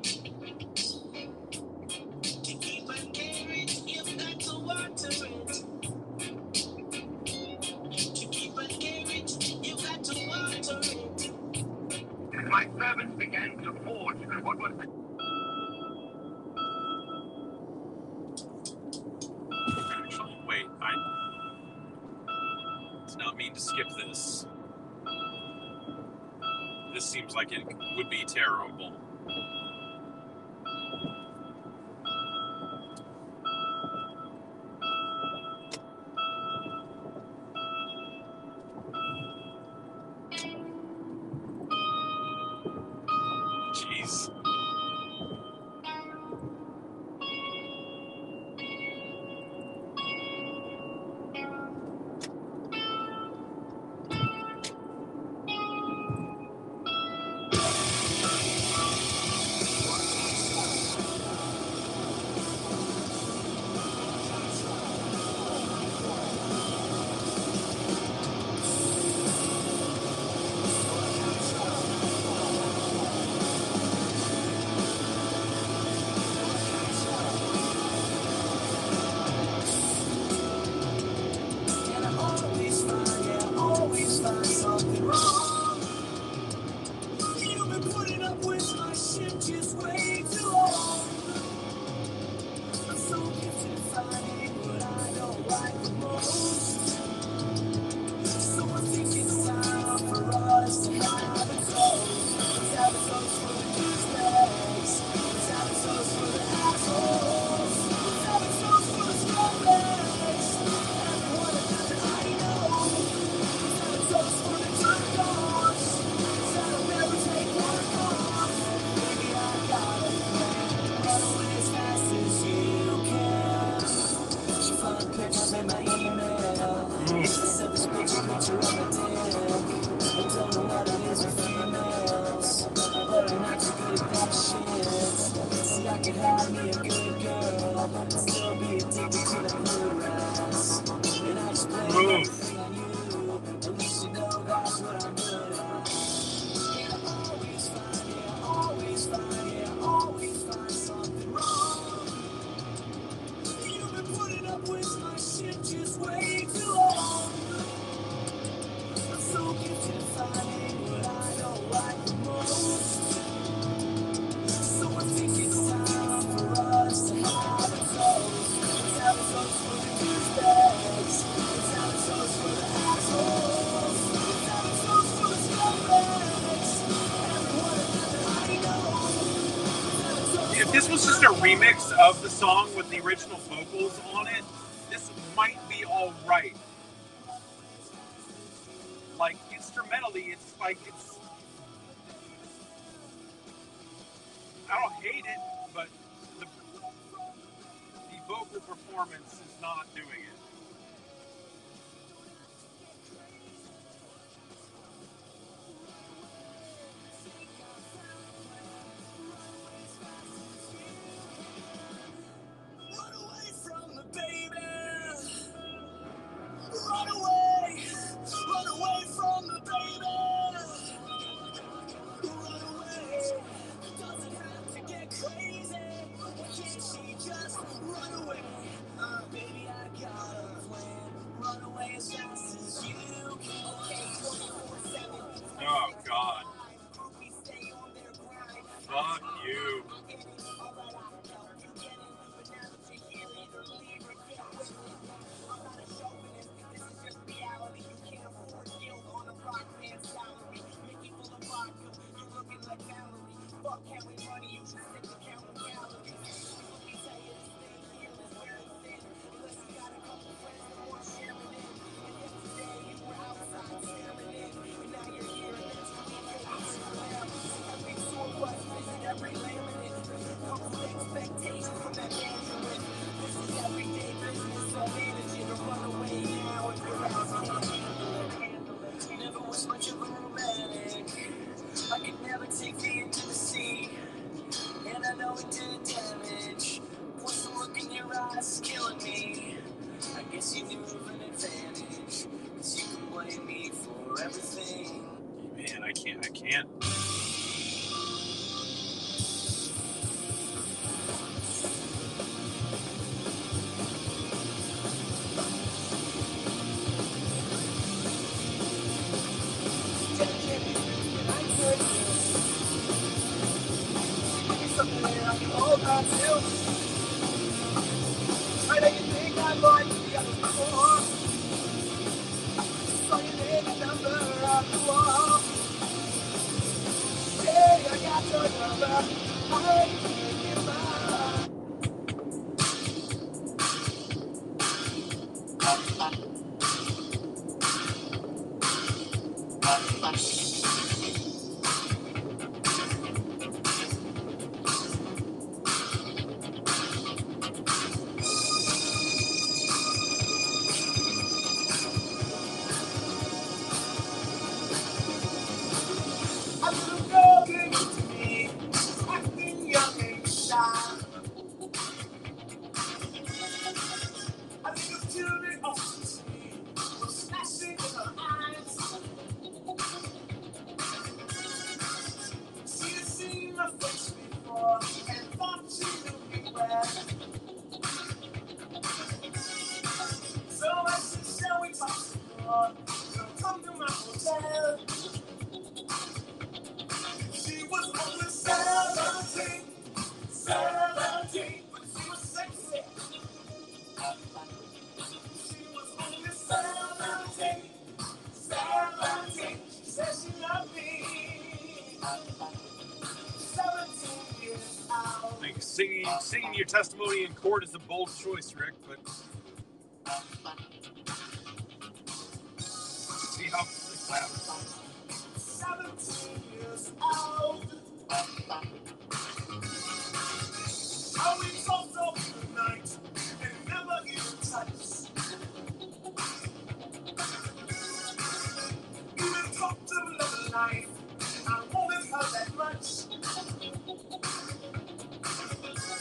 To keep a carrot, you've got to water it. To keep a carrot, you've got to water it. My servants began to forge what was Actually, wait, I did not mean to skip this. This seems like it would be terrible. Jeez. I could have me a good girl and still be addicted to the blue grass. And I just blame everything on you. At least you know that's what I'm good at. And I always find something wrong. You've been putting up with my shit just way too long. I'm so gifted at finding what I don't like the most. So I think it's time for us to have a toast. Let's have a toast for the douchebags. Let's have a toast for the assholes. Let's have a toast for the scumbags. Everyone that I know. If this was just a remix of the song with the original vocals on it, this might be all right. Like, instrumentally, it's like, I don't hate it, but the vocal performance is not doing it. Run away from the baby. Run away. Run away from the baby. Run away. Doesn't have to get crazy. Why can't she just run away? Baby, I got a plan. Run away as fast as you can. Okay, 24/7. Oh, God. Fuck you. Never was much of a romantic. I could never take the intimacy, and I know it did damage. What's the look in your eyes is killing me? I guess you knew of an advantage, 'cause you can blame me for everything. Man, I can't. Something that I can hold on to. I know you think I might be on the floor. Saw your name and number on the wall. Hey, I got your number. I ain't thinking about. A little girl came to me, acting young and shy. A little children off to see was flashing in her eyes. She had seen my face before and thought she knew me well. So I said, shall we talk some more? Come to my hotel. She was only 17, but she was sexy. She was only 17. She said she loved me. 17 years out. I think singing your testimony in court is a bold choice, Rick, but see how this happens. 17 years old. How we talked all the night and never even touched. Even talked of love and life. I wanted her that much.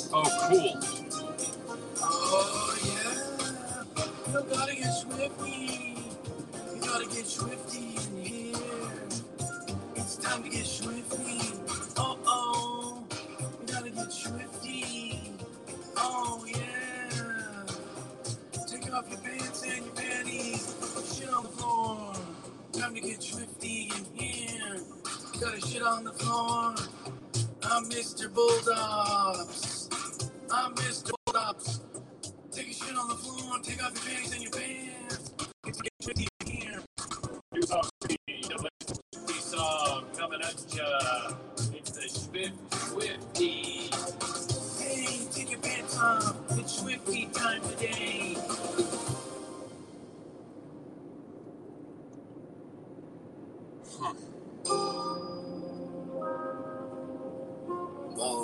Oh, cool. Oh, yeah. You gotta get swifty. You gotta get swifty in here. It's time to get swifty. Oh. You gotta get swifty. Oh, yeah. Take off your pants and your panties. Shit on the floor. Time to get swifty in here. You gotta shit on the floor. I'm Mr. Bulldogs. I'm Mr. Bulldogs. Take a shit on the floor. Take off your panties and your pants. Get swifty in here. New song, the song coming at ya. It's the Swifty. Hey, take your pants off. It's Swifty time today. Huh. Whoa.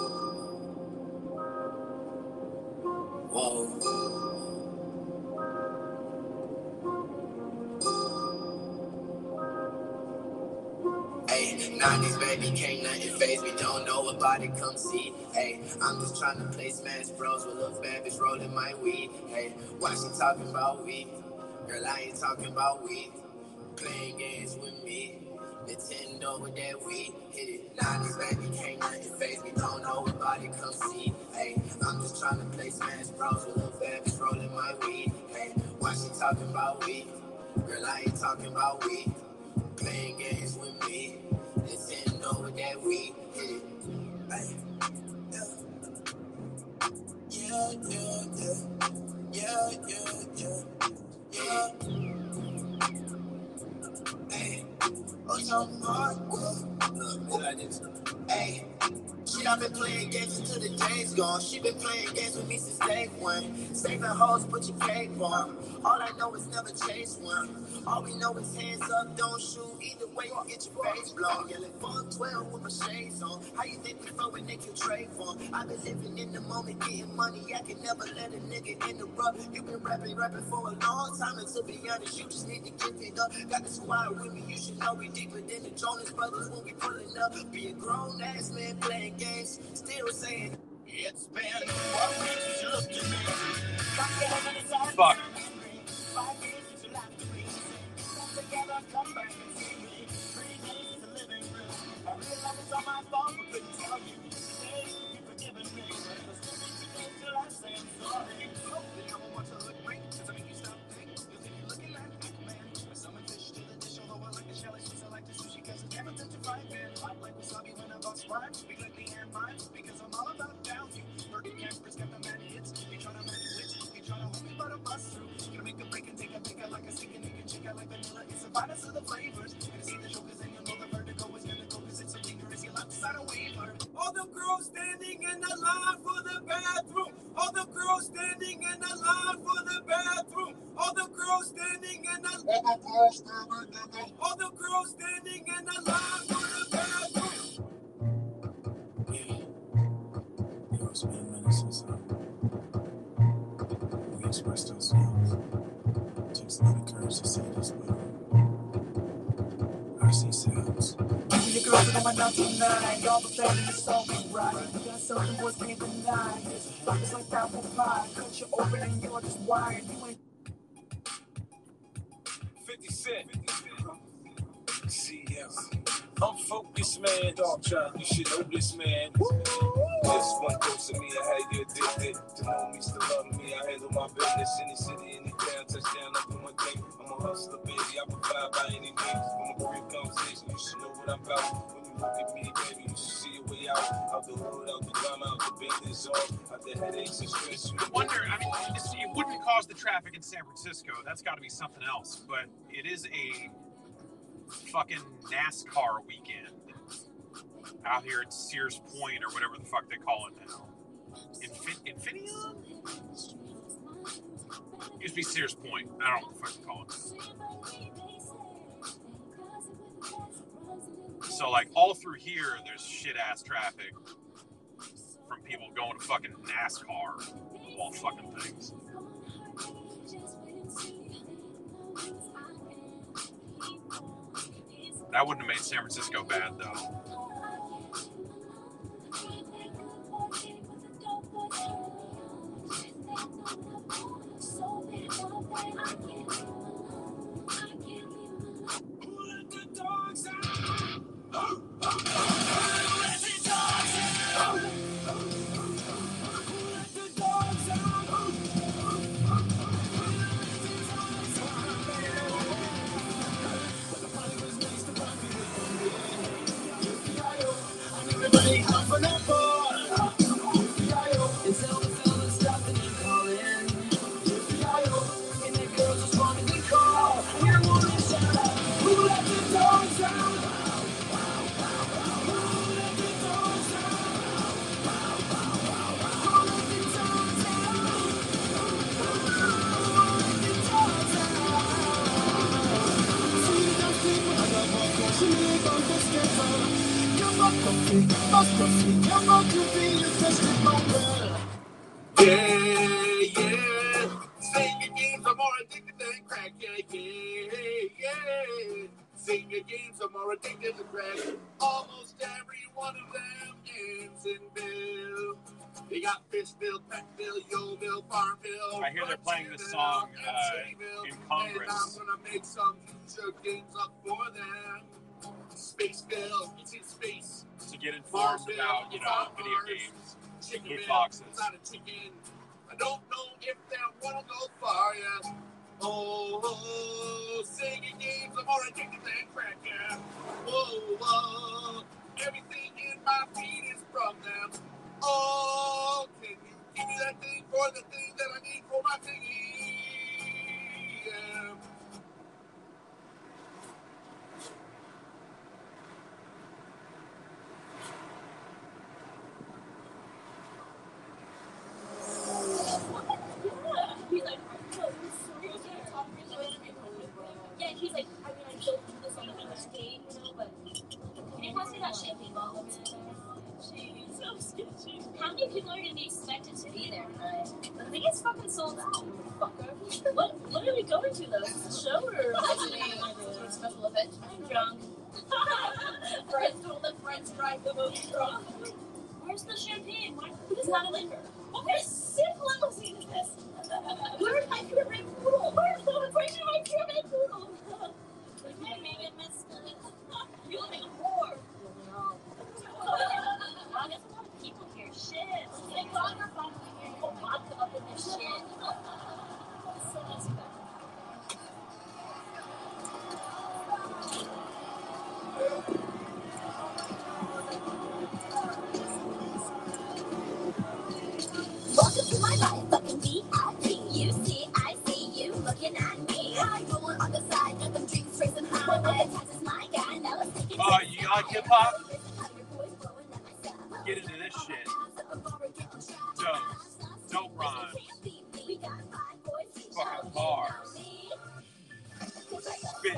Hey, 90s baby, can't nothing phase me. Don't know about it, come see. Hey, I'm just trying to play Smash Bros with little bad bitch rolling my weed. Hey, why she talking about weed? Girl, I ain't talking about weed. Playing games with me. Nintendo with that weed. Hit it. 90s baby, can't nothing phase me. Don't know about it, come see. Hey, I'm just trying to play Smash Bros with little bad bitch rolling my weed. Hey, why she talking about weed? Girl, I ain't talking about weed. Playing games with me. Nintendo with that weed. Hit it. Hey, yeah. Hey, oh, so hard. Look like this. Hey. Shit, I've been playing games until the day's gone. She been playing games with me since day one. Saving hoes, put your cape on. All I know is never chase one. All we know is hands up, don't shoot. Either way, you get your face blown. Yelling fuck 12 with my shades on. How you think we flow when they kill Trayvon? I've been living in the moment, getting money. I can never let a nigga interrupt. You been rapping for a long time, and to be honest, you just need to give it up. Got the squad with me, you should know we deeper than the Jonas Brothers when we pulling up. Be a grown ass man playing games, still saying it's been what makes you look to me. Fuck. 5 years since you left me. Come together, come back and see me. 3 days is a living room. I realize it's on my phone, but couldn't tell you. Today you be forgiving me. But it was too big to go till I say I'm sorry. Hopefully I won't want to look great, cause I make you stop thinking. You'll think you're looking like man. With some fish to the dish, although I like the shell, I like the sushi, cause it's never touch a fry pan. Hot like wasabi when I bust rhymes. Be like me and mine, because I'm all about value. 30 cameras got the mad hits. You tryna match witch, you tryna hold me but a bust through. Gonna make a break and take a pick out like a stick and chick out like vanilla. It's a finest of the flavors. Gonna see the jokers and you'll know the vertigo is gonna go, cause it's so dangerous. You'll have to sign a waiver. All the girls standing in the line for the bathroom. All the girls standing in the line for the bathroom. All the girls standing in the all the girls standing in the line for the bathroom. Yeah. It's been a minute since we expressed ourselves. It takes a lot of courage to say this, but I see sounds. The girls are going out tonight. Y'all the family is so right. You got something worth being denied. It's like apple pie. Cut you open and you're just wired. You ain't 50 Cent. CF. I'm focused, man. Dog child, you should know this, man. This one goes to me, I had you addicted. To know me, still love me, I handle my business. Any city, any town, touchdown, I do my thing. I'm a hustler, baby, I provide by any means. When a brief conversation, you should know what I'm about. When you look at me, baby, you should see a way out the hood, out the drama, out the business, out the headaches and stress. I wonder, I mean, it wouldn't cause the traffic in San Francisco. That's got to be something else. But it is a fucking NASCAR weekend out here at Sears Point or whatever the fuck they call it now. Infineon? Used to be Sears Point. I don't know what the fuck they call it. So, like, all through here, there's shit-ass traffic from people going to fucking NASCAR of all fucking things. That wouldn't have made San Francisco bad, though. Must be never to be a tested moment. Yeah. Singing games are more addicted than crack. Yeah. Singing games are more addicted than crack. Almost every one of them ends in bill. They got Fishville, Peckville, Yeoville, Farmville. I hear they're playing this song in Congress. And I'm gonna make some future games up for them. Spaceville, it's in space. To get informed about, video games, loot boxes. Not a chicken. I don't know if that one will go far, yeah. Oh, singing games are more addicted than crack, yeah. Whoa, everything in my feed is from them. Oh, can you give me that thing for the thing that I need for my thingy? Yeah. He's like, no, you can't talk really. Yeah, he's like, I mean, I don't do this on the first date, but he wants me that champagne bottle. She's so sketchy. How many people are going to be expected to be there tonight? I think it's fucking sold out, fucker. What are we going to, though? Is this a show or is it a special event? I'm drunk. Friends don't let friends drive the most drunk. Where's the champagne? It's not a liquor. What kind of sick limousine is this? Where's my purebred poodle? Where's my purebred poodle? Like my baby missed it. You look like a whore. No. Wow, there's a lot of people here. Shit. Thank God your phone here. You put vodka up in this shit. It's so nice of them. Welcome to my life, fucking VIP. You see, I see you looking at me. I'm rolling on the side, got them drinks racing high. My taxes, my guy, now let's take it. Oh, you like hip hop? Get into this shit. Dope rhymes. Fucking bars. Spit.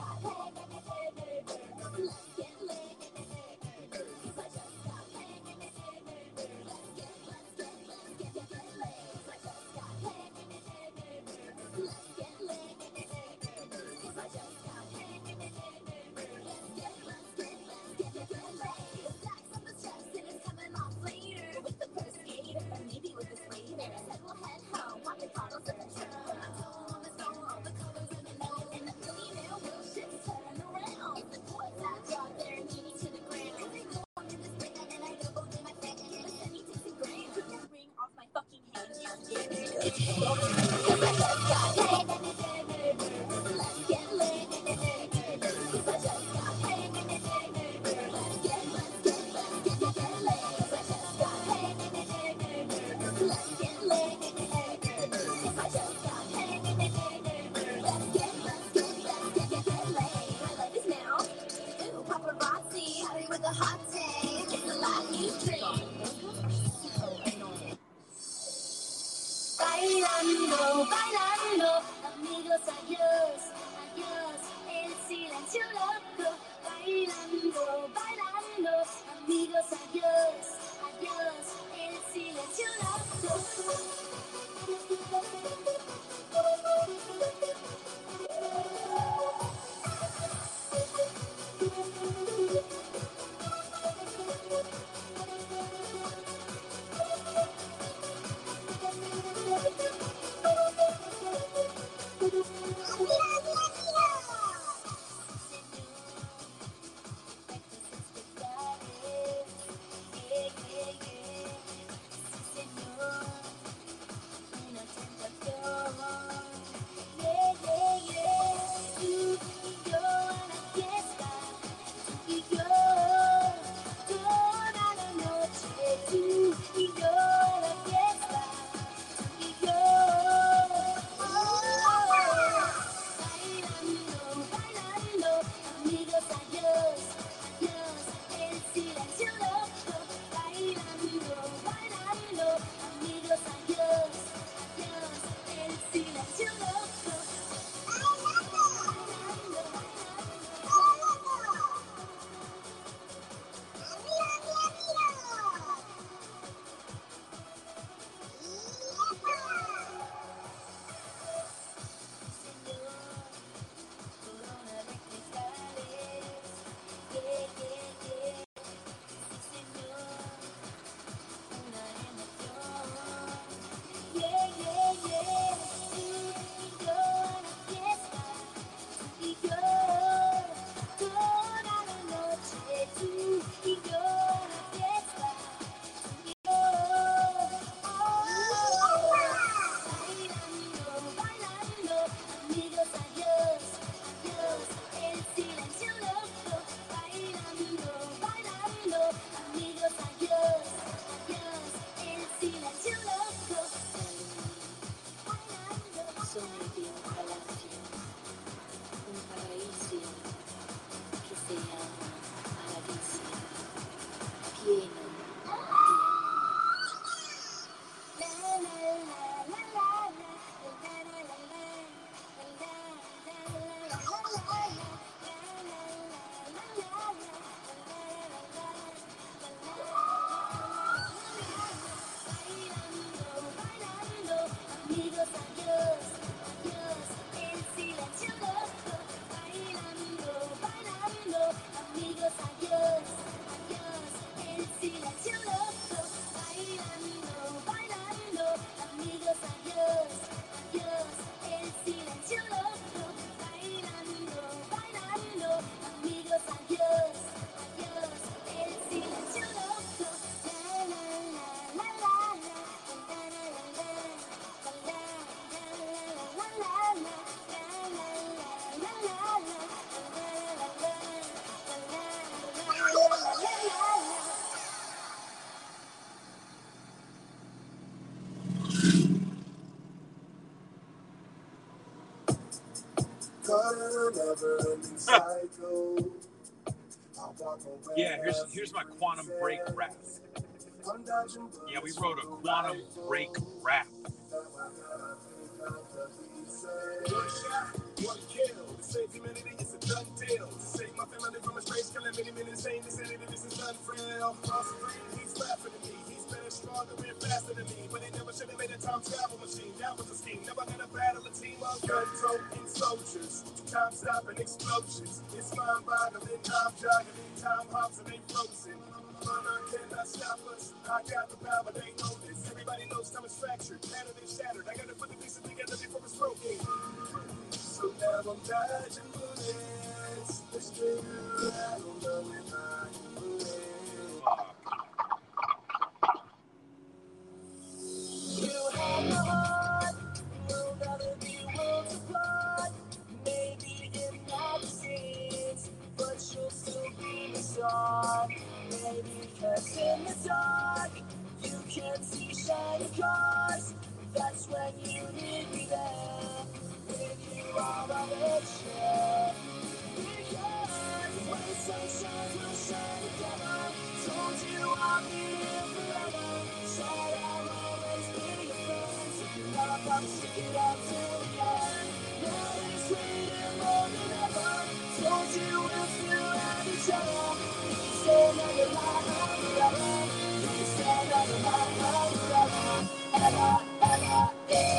Bailando, bailando, amigos, adiós, adiós, el silencio loco. Bailando, bailando, amigos, adiós, adiós, el silencio loco. Yeah, here's my quantum break rap. Yeah, we wrote a quantum break rap. One kill, to save humanity, it's a done deal. To save my family from a strange calamity, men insane, insanity, this is unreal. He's laughing at me, he's better, stronger, and faster than me. But he never should have made a time travel machine. That was a scheme, never had a battle, a team of gun-toting soldiers. Time-stopping explosions, it's mind-boggling, I'm juggling, time hops and they frozen. Runner cannot stop us, I got the power, they know this. Everybody knows time is fractured, matter is shattered. I gotta put the pieces together before it's broken. So now I'm dodging bullets. It's true, I don't know if I can believe. You have the heart, you'll never be multiplied. Maybe in magazines, but you'll still be the star. Maybe 'cause in the dark, you can see shiny cars. That's when you need me there. With you all on the share. Because when the sun shines, we'll shine together. Told you I'll be here forever. Said I'll always be your friend. If you love, I'll stick it out till the end. Now it's waiting more than ever. Told you we'll still have each other. Please stand under my umbrella. Please stand under my umbrella. Ella, Ella,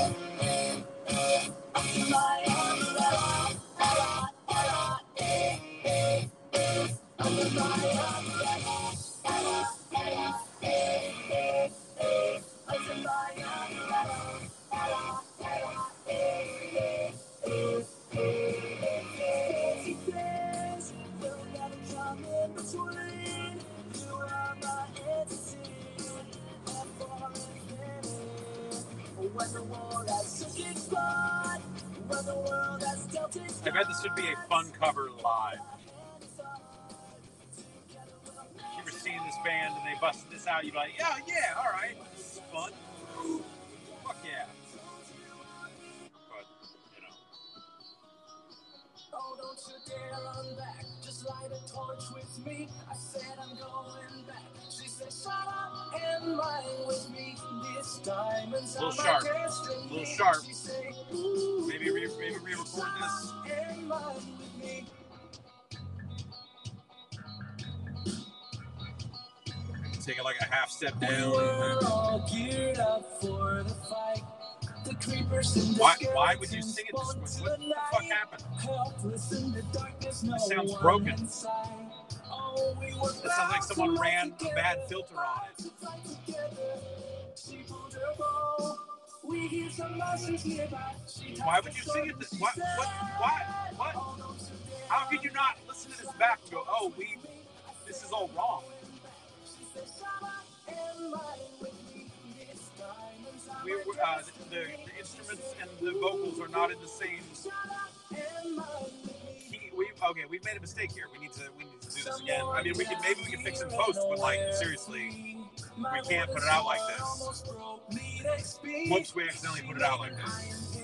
under my umbrella. Ella, Ella, under my umbrella. Ella, Ella, under my umbrella. Ella, Ella, fancy things will never come in between. You are my entity, and for infinity. When the world has took its part, when the world has dealt its I bet this would be a fun cover live. If you were seeing this band and they busted this out, you'd be like, yeah, all right, this is fun. Fuck yeah. But, you know. Oh, don't you dare run back. Just light a torch with me. I said I'm going back. She said, shut up and ride with me. This diamond's Little on my sharp. destiny. Little sharp. She said, ooh, Maybe re-record this. and ride with me. Take it like a half step We down. were all geared up for the fight. The creepers and the Why would you sing it this way? What the fuck happened? Helpless in the darkness, no It sounds one broken. inside. Oh, we were It sounds like someone ran a bad filter on it. She pulled her bow. We hear some buses nearby. Why would you sing it this? What? How could you not listen to this back and go, oh, this is all wrong? The instruments and the vocals are not in the same key. We've made a mistake here. We need to do this again. I mean, maybe we can fix it in post, but like seriously, we can't put it out like this. Whoops, we accidentally put it out like this.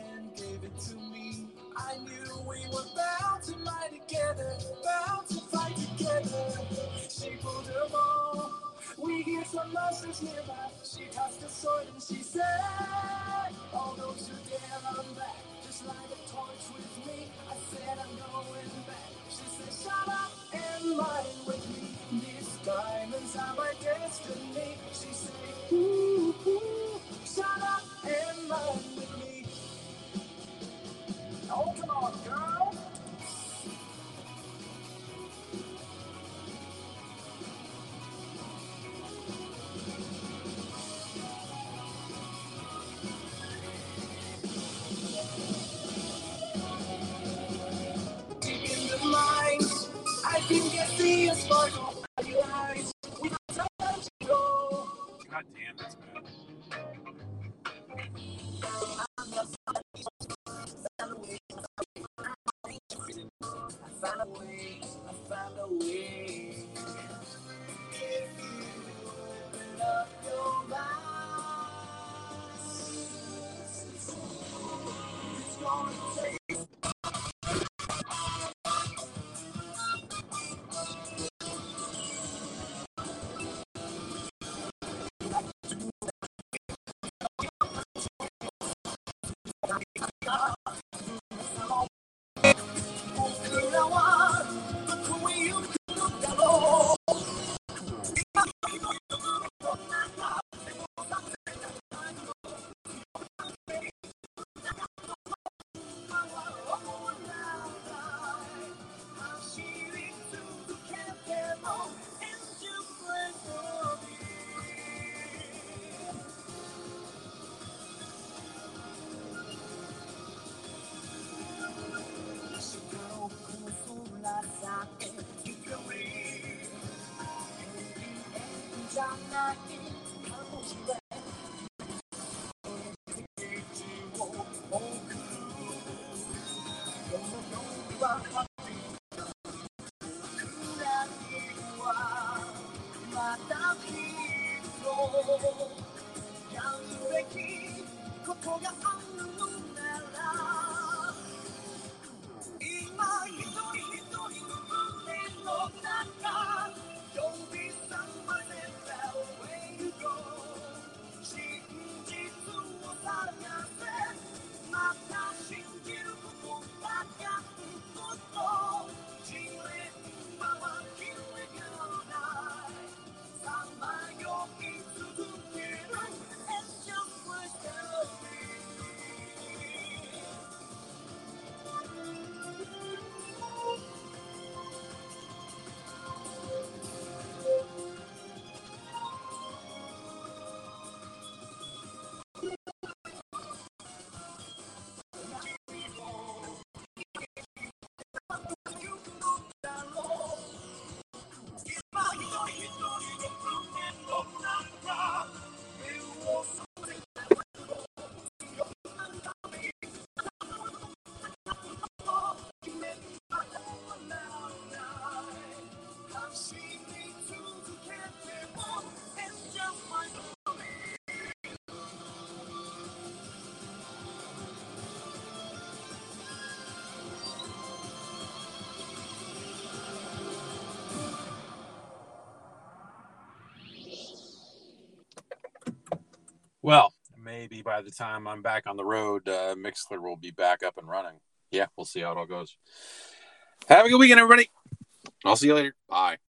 I knew we were bound to lie together, bound to fight together. She pulled her bow. We hear some monsters nearby. She tossed a sword and she said, oh, don't you dare run back. Just light a torch with me. I said I'm going back. She said, shut up and ride with me. These diamonds are my destiny. She said, ooh, ooh, shut up and ride with me. Oh, come on, girl. Deep in the mind, I can get the sparkle of your eyes. Without touch, go. があるのなら今一人一人の胸の中 Don't be somebody that way you go 真実を探せまた信じることだけこと試練はきれがないさまよい続ける It's just like Well, maybe by the time I'm back on the road, Mixler will be back up and running. Yeah, we'll see how it all goes. Have a good weekend, everybody. I'll see you later. Bye.